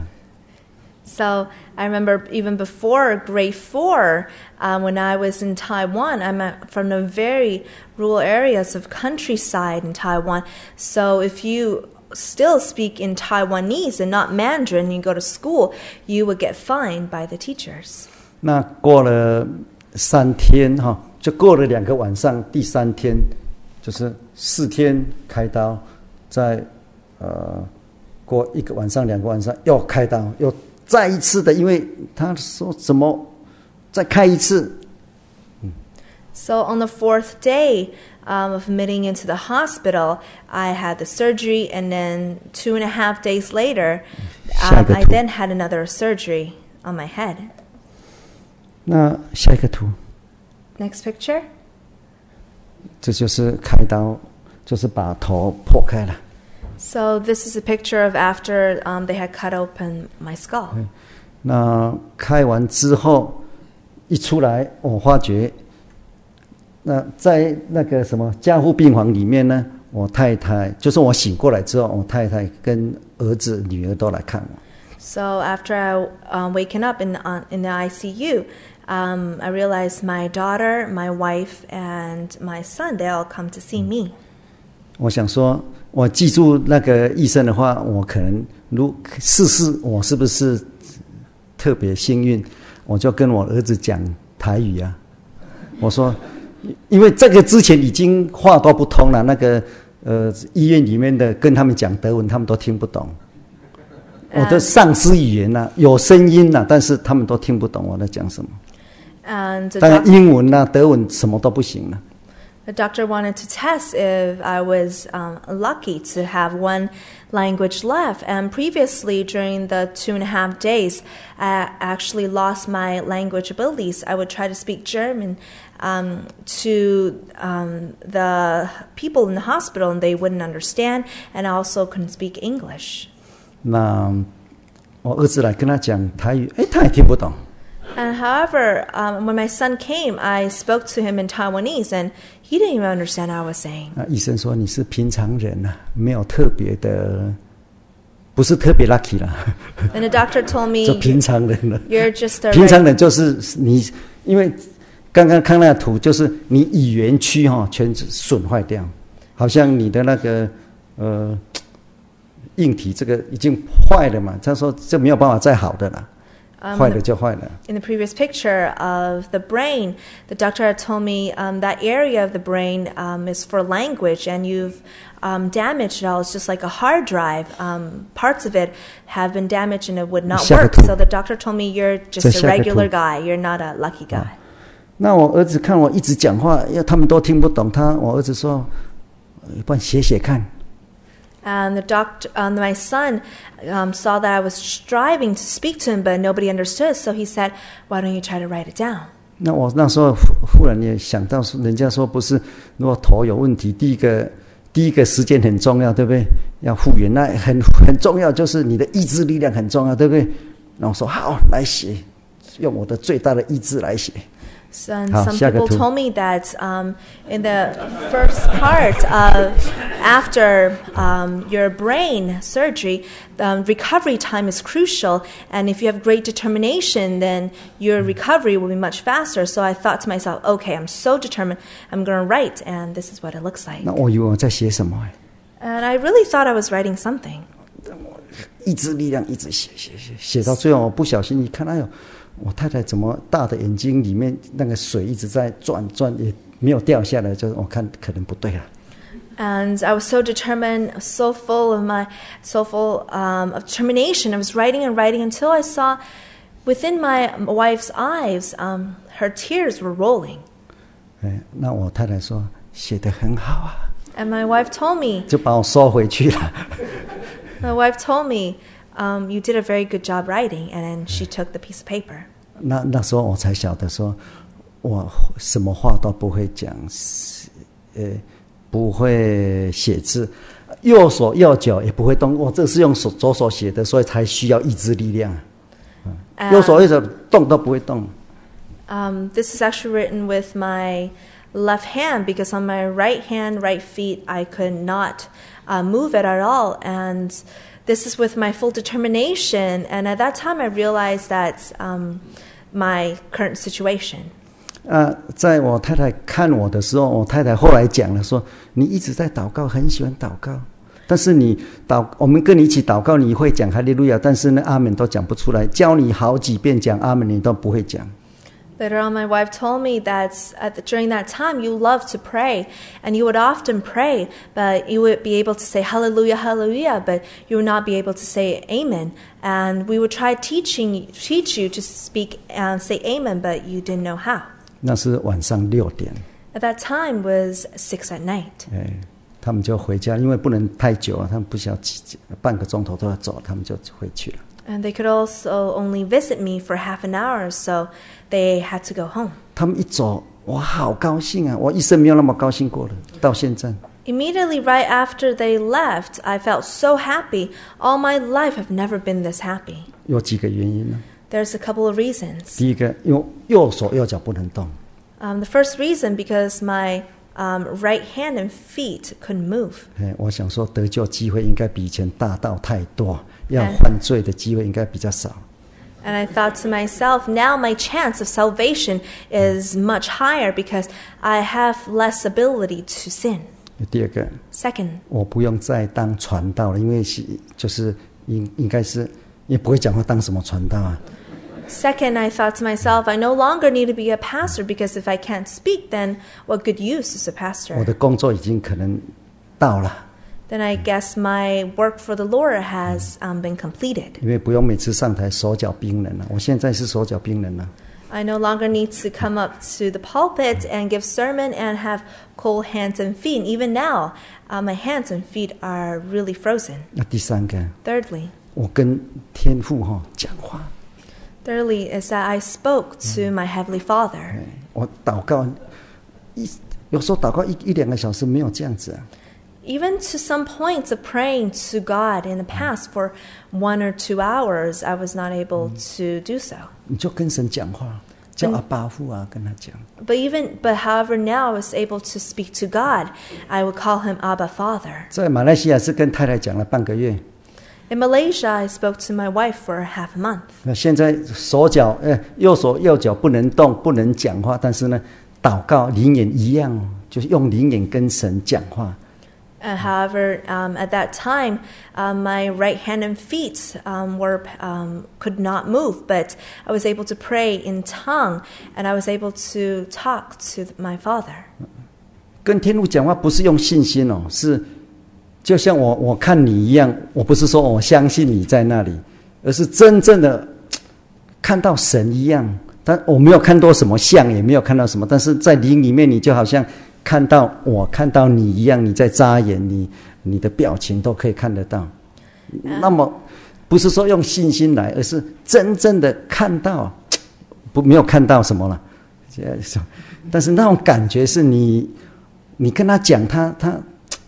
So I remember even before grade four, um, when I was in Taiwan, I'm at, from the very rural areas of countryside in Taiwan. So if you still speak in Taiwanese and not Mandarin, you go to school, you would get fined by the teachers. 那过了三天哈，就过了两个晚上，第三天就是四天开刀，再呃过一个晚上、两个晚上又开刀，又再一次的，因为他说怎么再开一次。 So on the fourth day um, of admitting into the hospital, I had the surgery, and then two and a half days later, um, I then had another surgery on my head. 那下一个图 Next picture. 这就是开刀，就是把头破开了。 So this is a picture of after um, they had cut open my skull. 那开完之后一出来，我发觉，那在那个什么加护病房里面呢，我太太就是我醒过来之后，我太太跟儿子、女儿都来看我。 So after I uh, waken up in uh, in the I C U, um, I realized my daughter, my wife, and my son, they all come to see me. 我想说，我记住那个医生的话，我可能如试试我是不是特别幸运，我就跟我儿子讲台语啊。我说，因为这个之前已经话都不通了，那个呃医院里面的跟他们讲德文，他们都听不懂。我的丧失语言啊，有声音啊，但是他们都听不懂我在讲什么。当然英文啊、德文什么都不行了。 The doctor wanted to test if I was um, lucky to have one language left. And previously, during the two and a half days, I actually lost my language abilities. I would try to speak German um, to um, the people in the hospital, and they wouldn't understand, and I also couldn't speak English. 那我儿子来跟他讲台语，哎，他也听不懂。 And however, um, when my son came, I spoke to him in Taiwanese, and he didn't even understand what I was saying. 那医生说你是平常人啊，没有特别的，不是特别 lucky 啦。 And the doctor told me, 就平常人了。 You're just a 平常人就是你，因为刚刚看那个图，就是你语言区哈、哦、全损坏掉，好像你的那个呃。硬体这个已经坏了嘛？他说这没有办法再好的了，坏了就坏了。 In the previous picture of the brain, the doctor had told me um, that area of the brain um, is for language, and you've um, damaged it all. It's just like a hard drive. Um, parts of it have been damaged, and it would not work. So the doctor told me, "You're just a regular guy. You're not a lucky guy." 那我儿子看我一直讲话，因为他们都听不懂。他我儿子说：“不然写写看。” And the doctor, um, my son, um, saw that I was striving to speak to him, but nobody understood. So he said, "Why don't you try to write it down?" 那我那时候忽然也想到，人家说不是，如果头有问题，第一个第一个时间很重要，对不对？要复原，那很很重要，就是你的意志力量很重要，对不对？然后说好，来写，用我的最大的意志来写。 So, and some people told me that um, in the first part of after um, your brain surgery, um, recovery time is crucial. And if you have great determination, then your recovery will be much faster. So I thought to myself, okay, I'm so determined. I'm going to write, and this is what it looks like. 那我以为我在写什么？ And I really thought I was writing something. 意志力量一直写写写写到最后，我不小心一看，哎呦！我太太怎么大的眼睛里面那个水一直在转转，也没有掉下来，就是我看可能不对了。 And I was so determined, so full of my, so full um, of determination. I was writing and writing until I saw, within my wife's eyes, um, her tears were rolling. 哎，那我太太说写得很好啊。 And my wife told me. 就把我收回去了。 My wife told me. Um, you did a very good job writing, and then she took the piece of paper. 那那时候我才晓得说，我什么话都不会讲，呃，不会写字，右手右脚也不会动。我这是用手左手写的，所以才需要意志力量。右手右脚动都不会动。 Um, this is actually written with my left hand because on my right hand, right feet, I could not uh, move it at all, and this is with my full determination, and at that time I realized that um, my current situation. 啊，在我太太看我的时候，我太太后来讲了说，你一直在祷告，很喜欢祷告，但是你祷，我们跟你一起祷告，你会讲哈利路亚，但是呢，阿门都讲不出来，教你好几遍讲阿门，你都不会讲。 Later on, my wife told me that at the, during that time you loved to pray, and you would often pray, but you would be able to say hallelujah, hallelujah, but you would not be able to say amen. And we would try teaching teach you to speak and say amen, but you didn't know how. 那是晚上六点。 At that time was six at night. 哎，他们就回家，因为不能太久啊，他们不需要几半个钟头都要走，他们就回去了。 And they could also only visit me for half an hour, so they had to go home. 他们一走，我好高兴啊！我一生没有那么高兴过了，到现在。 Immediately right after they left, I felt so happy. All my life I've never been this happy. 有几个原因呢？ There's a couple of reasons. 第一个，因为右手右脚不能动。 Um, the first reason, because my um, right hand and feet couldn't move. 哎，我想说得救机会应该比以前大到太多，要犯罪的机会应该比较少。 And I thought to myself, now my chance of salvation is much higher because I have less ability to sin. 第二个 Second, 我不用再当传道了，因为是就是应应该是也不会讲话当什么传道啊。 Second, I thought to myself, I no longer need to be a pastor because if I can't speak, then what good use is a 我 pastor? 的工作已经可能到了。 Then I guess my work for the Lord has um, been completed. 因为不用每次上台手脚冰冷了，我现在是手脚冰冷了。 I no longer need to come up to the pulpit and give sermon and have cold hands and feet. And even now, uh, my hands and feet are really frozen. 那第三个， Thirdly, 我跟天父哈讲话， thirdly is that I spoke to my Heavenly Father. 我祷告一有时候祷告一一两个小时没有这样子啊。 Even to some points of praying to God in the past for one or two hours, I was not able to do so. 你就跟神讲话，叫阿爸父啊，跟他讲。 But even, but however, now I was able to speak to God. I would call him Abba Father. 在马来西亚是跟太太讲了半个月。 In Malaysia, I spoke to my wife for half a month. 那现在手脚，呃，右手右脚不能动，不能讲话，但是呢，祷告灵眼一样，就是用灵眼跟神讲话。 Uh, however, um, at that time, um, my right hand and feet um, were um, could not move, but I was able to pray in tongue, and I was able to talk to my Father. 跟天父讲话不是用信心哦，是就像我我看你一样，我不是说我相信你在那里，而是真正的看到神一样。但我没有看到什么像，也没有看到什么，但是在灵里面，你就好像。 看到我看到你一样，你在眨眼，你你的表情都可以看得到。那么不是说用信心来，而是真正的看到，不没有看到什么了。但是那种感觉是你，你跟他讲，他他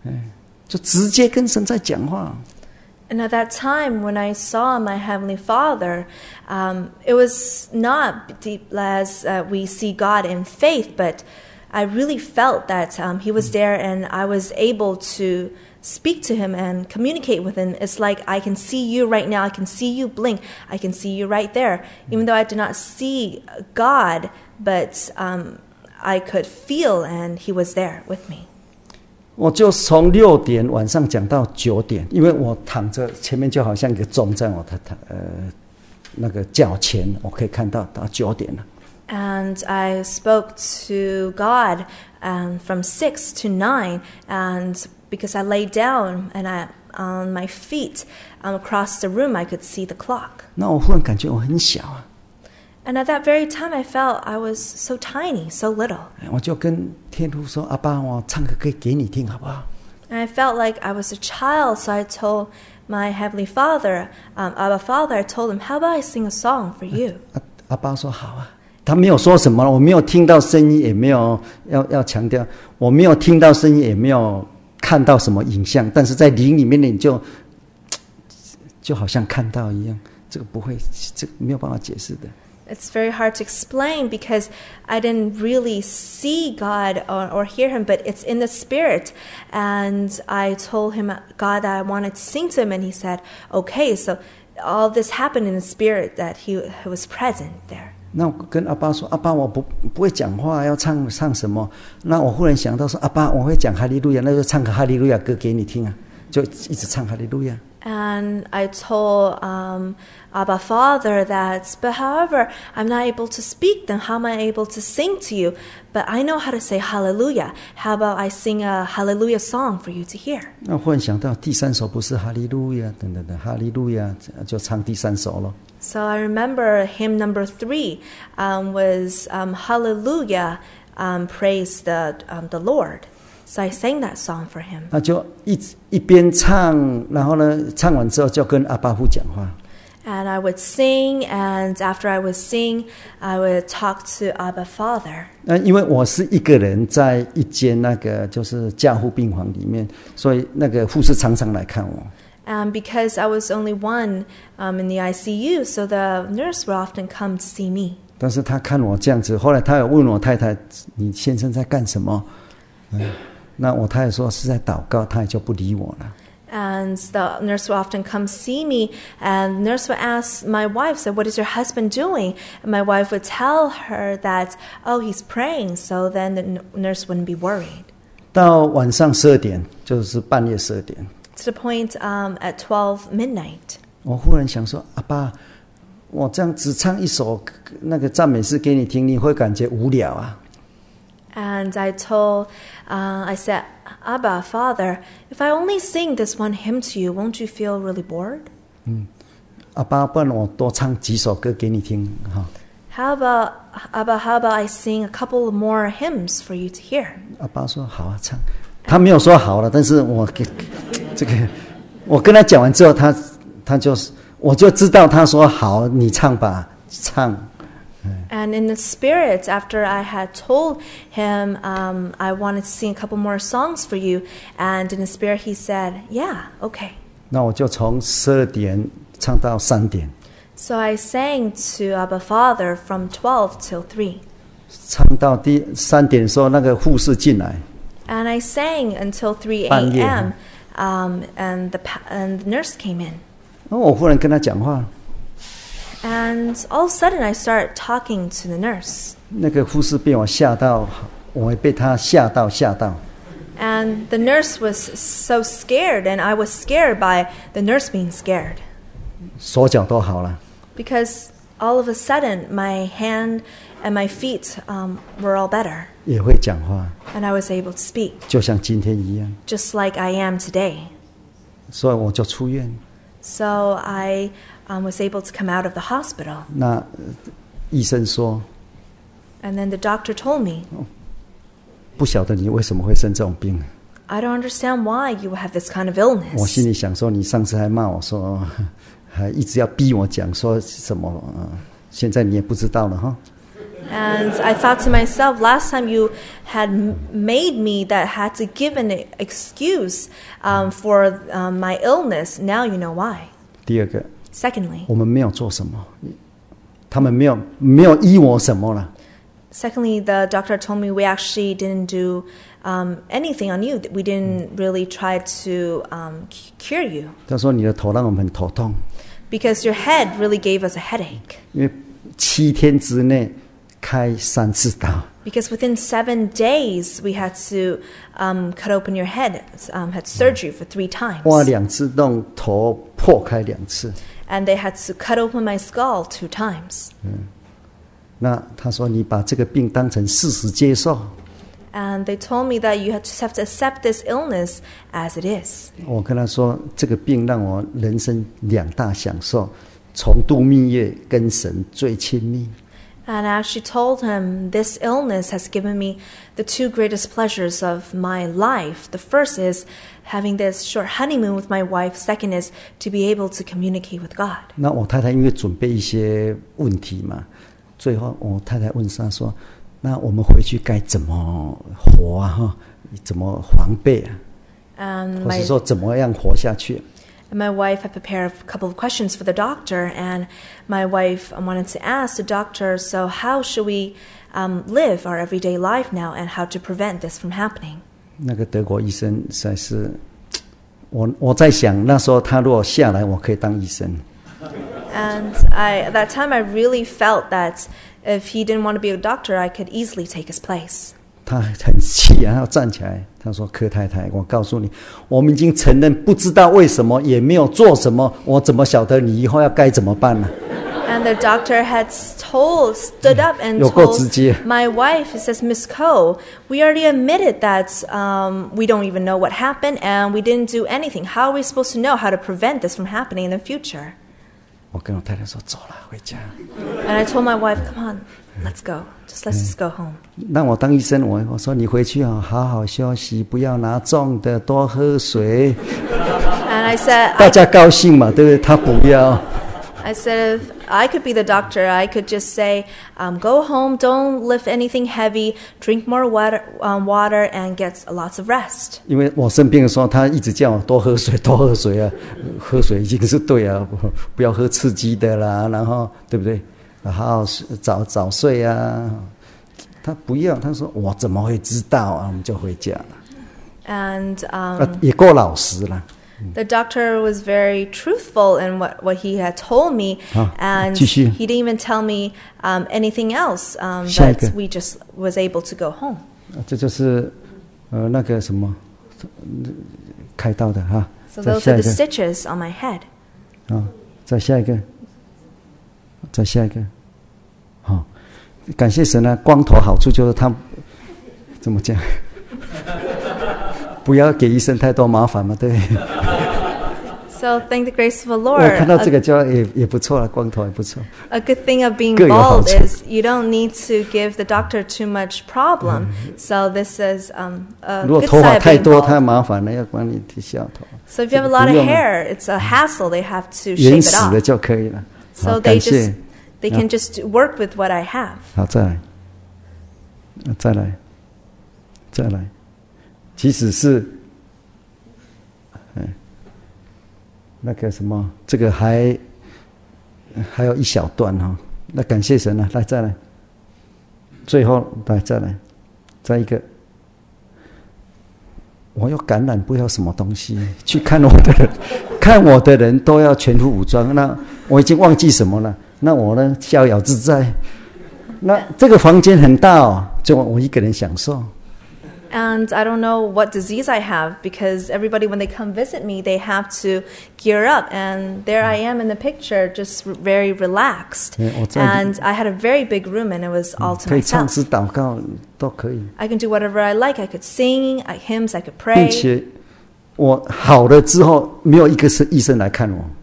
哎，就直接跟神在讲话。 And at that time, when I saw my Heavenly Father, um, it was not deep as uh, we see God in faith, but I really felt that um, He was there and I was able to speak to Him and communicate with Him. It's like I can see you right now. I can see you blink. I can see you right there. Even though I did not see God, but um, I could feel and He was there with me. 我就从六点晚上讲到九点，因为我躺着，前面就好像一个钟在我的呃那个脚前，我可以看到到九点了。 And I spoke to God um, from six to nine, and because I lay down and I on my feet um, across the room, I could see the clock. 那我忽然感觉我很小啊。 And at that very time, I felt I was so tiny, so little. 我就跟天父说：“阿爸，我唱个歌给你听，好不好？” And I felt like I was a child, so I told my Heavenly Father, um, Abba Father, I told him, how about I sing a song for you? 阿阿爸说：“好啊。”他没有说什么，我没有听到声音，也没有要要强调，我没有听到声音，也没有看到什么影像，但是在灵里面你就就好像看到一样，这个不会，这个没有办法解释的。 It's very hard to explain because I didn't really see God or, or hear Him, but it's in the Spirit. And I told Him, God, that I wanted to sing to Him, and He said, okay. So all this happened in the Spirit, that He, he was present there. 那我跟阿爸说：“阿爸，我不不会讲话，要唱唱什么？”那我忽然想到说：“阿爸，我会讲哈利路亚，那就唱个哈利路亚歌给你听啊！”就一直唱哈利路亚。 And I told um, Abba Father that, but however, I'm not able to speak, then how am I able to sing to you? But I know how to say hallelujah. How about I sing a hallelujah song for you to hear? 那忽然想到第三首不是哈利路亚，等等等，哈利路亚就唱第三首了。 So I remember hymn number three um, was um, hallelujah, um, praise the um, the Lord. So I sang that song for him. 那就一一边唱，然后呢，唱完之后就跟阿爸父讲话。 And I would sing, and after I would sing, I would talk to Abba Father. 那因为我是一个人在一间那个就是加护病房里面，所以那个护士常常来看我。 And because I was only one um, in the I C U, so the nurse would often come to see me. 但是他看我这样子，后来他有问我太太：“你先生在干什么？”嗯，那我太太说是在祷告，他也就不理我了。 And the nurse would often come see me, and the nurse would ask my wife, so what is your husband doing? And my wife would tell her that, oh, he's praying, so then the nurse wouldn't be worried. 到晚上十二点，就是半夜十二点。 To the point um, at twelve midnight. 我忽然想说，阿爸，我这样只唱一首那个赞美诗给你听，你会感觉无聊啊。 And I told, uh, I said, Abba, Father, if I only sing this one hymn to you, won't you feel really bored? 嗯，阿爸，不然我多唱几首歌给你听哈。 How about, Abba, how about I sing a couple more hymns for you to hear? 阿爸说好啊，唱。他没有说好了，但是我给这个，我跟他讲完之后，他他就是我就知道他说好，你唱吧，唱。 And in the spirit, after I had told him um, I wanted to sing a couple more songs for you, and in the spirit he said, yeah, okay. 那我就从十二点唱到三点。 So I sang to Abba Father from twelve till three. 唱到第三点的时候，那个护士进来。 And I sang until three a.m. Um, and the and the nurse came in. 我忽然跟他讲话。 And all of a sudden, I started talking to the nurse. 那个护士被我吓到，我也被他吓到吓到。 And the nurse was so scared, and I was scared by the nurse being scared. 手脚都好了。 Because all of a sudden, my hand and my feet um, were all better. 也会讲话。 And I was able to speak. 就像今天一样。 Just like I am today. 所以我就出院。 So I um, was able to come out of the hospital. 那医生说。 And then the doctor told me. 不晓得你为什么会生这种病。 I don't understand why you have this kind of illness. 我心里想说，你上次还骂我说，还一直要逼我讲说什么，呃、现在你也不知道了哈。 And I thought to myself, last time you had m- made me that had to give an excuse um, for um, my illness. Now you know why. 第二个， Secondly, 我们没有做什么，他们没有没有医我什么了。 secondly, the doctor told me we actually didn't do um, anything on you. We didn't really try to um, cure you. 他说你的头让我们很头痛， Because your head really gave us a headache. 因为七天之内开三次刀。 Because within seven days, we had to um, cut open your head, um, had surgery for three times. 挖两次洞，头破开两次。 And they had to cut open my skull two times. 那他说你把这个病当成事实接受。 And they told me that you had to have to accept this illness as it is. 我跟他说，这个病让我人生两大享受，重度蜜月跟神最亲密。 And I actually told him this illness has given me the two greatest pleasures of my life. The first is having this short honeymoon with my wife. Second is to be able to communicate with God. 那我太太因为准备一些问题嘛，最后我太太问他说：“那我们回去该怎么活啊？哈，怎么防备啊？ And 或 my, 是说怎么样活下去？” and my wife had prepared a couple of questions for the doctor. And my wife wanted to ask the doctor, so how should we um, live our everyday life now and how to prevent this from happening? 那个德国医生实在是，我我在想，那时候他如果下来，我可以当医生。 And I, at that time, I really felt that if he didn't want to be a doctor, I could easily take his place. 他很气啊，他站起来，他说：“柯太太，我告诉你，我们已经承认不知道为什么，也没有做什么，我怎么晓得你以后要该怎么办呢？” And the doctor had told, stood up and 有够 told 直接。 my wife, he says, Miss Ko, we already admitted that um, we don't even know what happened and we didn't do anything. How are we supposed to know how to prevent this from happening in the future? 我跟我太太说：“走了，回家。” And I told my wife, come on, let's go. Just let's just go home. 让我当医生，我我说你回去啊，好好休息，不要拿重的，多喝水。 And I said, 大 I, 家高兴嘛，对不对？他不要。 I said, if I could be the doctor, I could just say, um, go home, don't lift anything heavy, drink more water, um, water and get lots of rest. 因为我生病的时候，他一直叫我多喝水，多喝水啊，喝水已经是对啊，不不要喝刺激的啦，然后对不对？好好早早睡啊。他不要，他说我怎么会知道啊？我们就回家了。 And 啊 um, 也够老实了。 the doctor was very truthful in what, what he had told me, 好， and 继续。 he didn't even tell me um, anything else, um, 下一个。 but we just was able to go home. 这就是呃那个什么开刀的哈。 So 再 those 下 are 一 the 个 stitches on my head. 啊，再下一个，再下一个，好、感谢神啊！光头好处就是他怎么讲，不要给医生太多麻烦嘛，对不对？ So thank the grace of the 我 Lord. 看到这 A, 个就也也不错了，光头也不错。 a good thing of being 各有好 bald 处。 is you don't need to give the doctor too much problem. So this is um, a 如果 good 头发 side of 太 being 多太 bald. 麻烦了，要帮你剃下头。 So if you have a lot of 不用了。 hair, it's a hassle. They have to 原 shave it 始 off. 的就可以了。好， So 感 they 谢 just。they can just work with what I have. 好，再来，再来，再来。即使是，嗯，那个什么，这个还还有一小段哈、哦。那感谢神啊，来再来，最后来再来，再一个。我要感染不要什么东西，去看我的人，看我的人都要全副武装。那我已经忘记什么了。那我呢，逍遥自在。那这个房间很大哦，就我一个人享受。 And I don't know what disease I have because everybody, when they come visit me, they have to gear up. And there I am in the picture, just very relaxed. And I had a very big room and it was all to 可以唱 myself. 诗祷告都可以， I can do whatever I like. I could sing I, hymns, I could 并 pray. 且我好了之后，没有一个是医生来看我。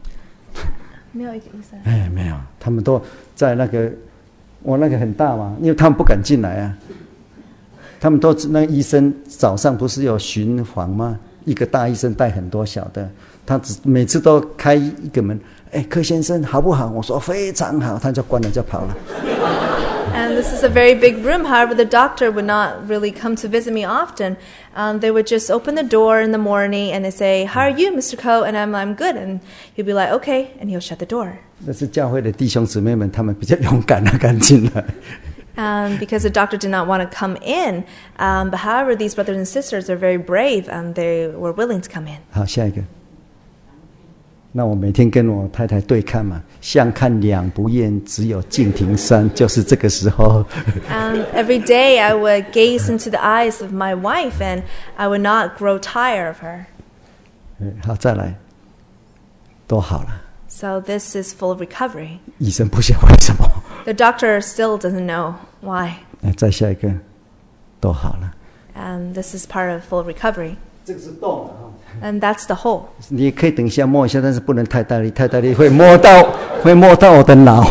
哎，没有，他们都在那个我那个很大嘛，因为他们不敢进来啊。他们都那个医生早上不是有巡房吗？一个大医生带很多小的，他只每次都开一个门。哎，柯先生好不好？我说非常好，他就关了就跑了。 And this is a very big room. However, the doctor would not really come to visit me often. Um, they would just open the door in the morning and they say, "How are you, Mister Ko?" And I'm, I'm good. And he'll be like, "Okay," and he'll shut the door. 那是教会的弟兄姊妹们，他们比较勇敢啊，敢进来。 Um, because the doctor did not want to come in. Um, but however, these brothers and sisters are very brave and they were willing to come in. 好，下一个。那我每天跟我太太对看嘛，相看两不厌，只有敬亭山，就是这个时候。 And every day I would gaze into the eyes of my wife and I would not grow tired of her. 好，再来，都好了。 So this is full of recovery. 医生不晓得为什么。 The doctor still doesn't know why. 再下一个，都好了。 And this is part of full recovery. 这个是洞了哈。 And that's the hole. 你可以等一下摸一下，但是不能太大力，太大力会摸到，会摸到我的脑。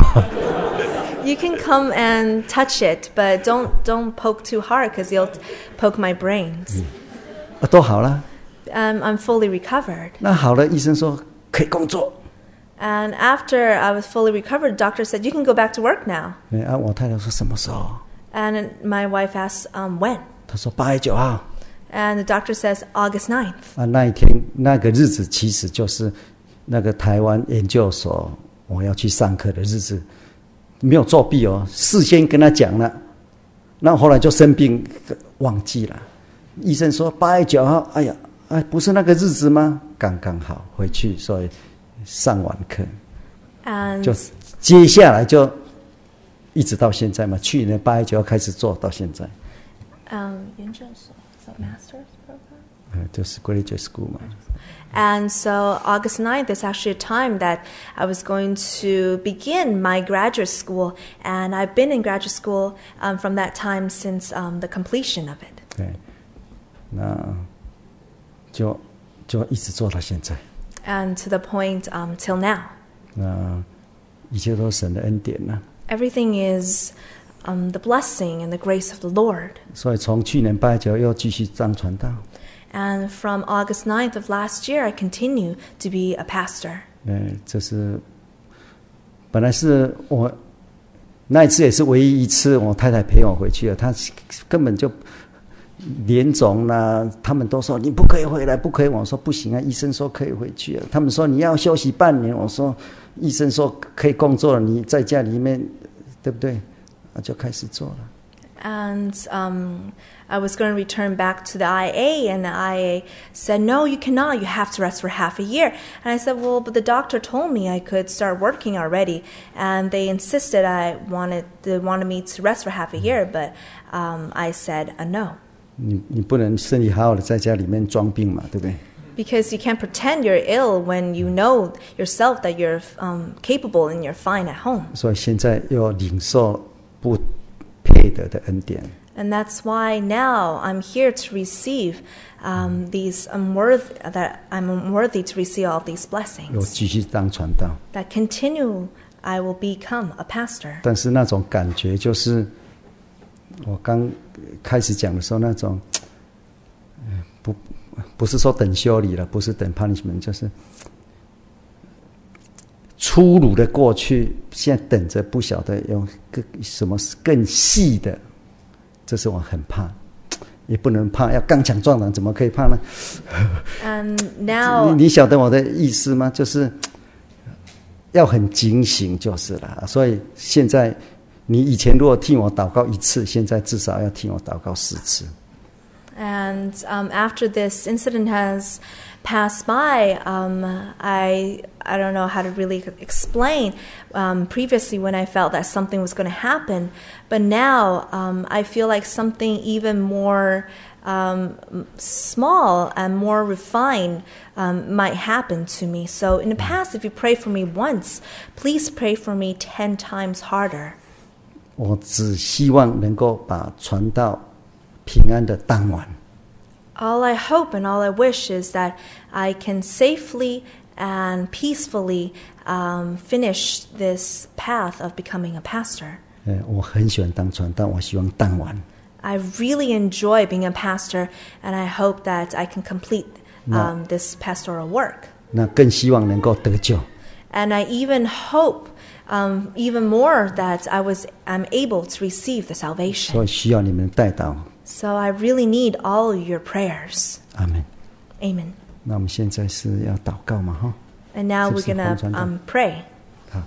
You can come and touch it, but don't don't poke too hard because you'll poke my brains. 啊，都好了。 Um, I'm fully recovered. 那好了，医生说可以工作。 And after I was fully recovered, the doctor said, "You can go back to work now." 啊，我太太说什么时候？ And my wife asked, um, "When?" 她说八月九号。 And the doctor says August ninth. 啊，那一天那个日子其实就是那个台湾研究所我要去上课的日子，没有作弊哦，事先跟他讲了，那后来就生病忘记了。医生说八月九号，哎呀，哎，不是那个日子吗？刚刚好回去，所以上完课， And 就接下来就一直到现在嘛，去年八月九号开始做到现在。 um, 研究所 is that master's program? 嗯，就是 graduate school 嘛。 And so August ninth is actually a time that I was going to begin my graduate school. And I've been in graduate school um, from that time since um, the completion of it. 对，那就就一直做到现在。 And to the point um, till now. 那一切都是神的恩典呢、啊。 Everything is um, the blessing and the grace of the Lord. 所以从去年八月九又继续当传道。 And from August ninth of last year, I continue to be a pastor. 嗯，这是本来是我那一次也是唯一一次，我太太陪我回去了，她根本就连总啦，他们都说你不可以回来，不可以。我说不行啊，医生说可以回去了。他们说你要休息半年，我说医生说可以工作了，你在家里面，对不对？啊，就开始做了。 And um, I was going to return back to the I A, and the I A said, "No, you cannot. You have to rest for half a year." And I said, "Well, but the doctor told me I could start working already." And they insisted I wanted they wanted me to rest for half a year, but um, I said a no. 你你不能身体好好的在家里面装病嘛，对不对？ Because you can't pretend you're ill when you know yourself that you're um, capable and you're fine at home. 所以现在又领受不配得的恩典。 And that's why now I'm here to receive um, these unworthy, that I'm unworthy to receive all these 又 blessings. 继续当传道。 That continue, I will become a pastor. 但是那种感觉就是，我刚开始讲的时候那种，不不是说等修理了，不是等 punishment， 就是粗鲁的过去，现在等着不晓得用更什么更细的，这是我很怕，也不能怕，要刚强壮胆，怎么可以怕呢？ And now, 你你晓得我的意思吗？就是要很警醒就是了。所以现在你以前如果替我祷告一次，现在至少要替我祷告四次。 and um, after this incident has passed by, um, I I don't know how to really explain. Um, previously, when I felt that something was going to happen, but now um, I feel like something even more um, small and more refined um, might happen to me. So in the past, if you pray for me once, please pray for me ten times harder. 我只希望能够把传道平安的当完。 All I hope and all I wish is that I can safely and peacefully um, finish this path of becoming a pastor. 呃，我很喜欢当传道，我希望当完。 I really enjoy being a pastor, and I hope that I can complete um, this pastoral work. 那更希望能够得救。 And I even hope um, even more that I was I'm able to receive the 所 salvation. 以需要你们带导。 So I really need all your prayers. 阿门。 Amen. 那我们现在是要祷告嘛，哈。 And now we're 是不是 gonna 黄传道？ um, pray. 好。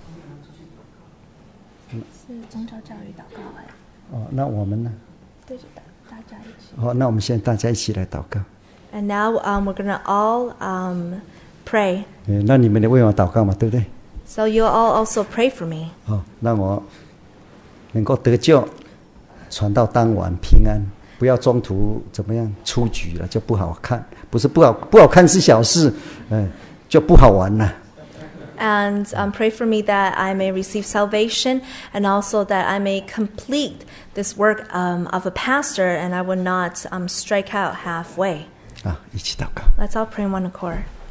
是宗教教育祷告哎。 哦，那我们呢？ 对着大家一起。 好，那我们现在大家一起来祷告。 And now um, we're gonna all um, pray. 嗯，那你们也为我祷告嘛，对不对？ So you'll all also pray for me. 好，让我能够得救，传到当晚平安，不要中途怎么样出局了就不好看，不是不好不好看是小事，嗯，就不好玩了。 And um, pray for me that I may receive salvation and also that I may complete this work um, of a pastor and I will not um, strike out halfway. 啊，一起祷告。 Let's all pray in one accord.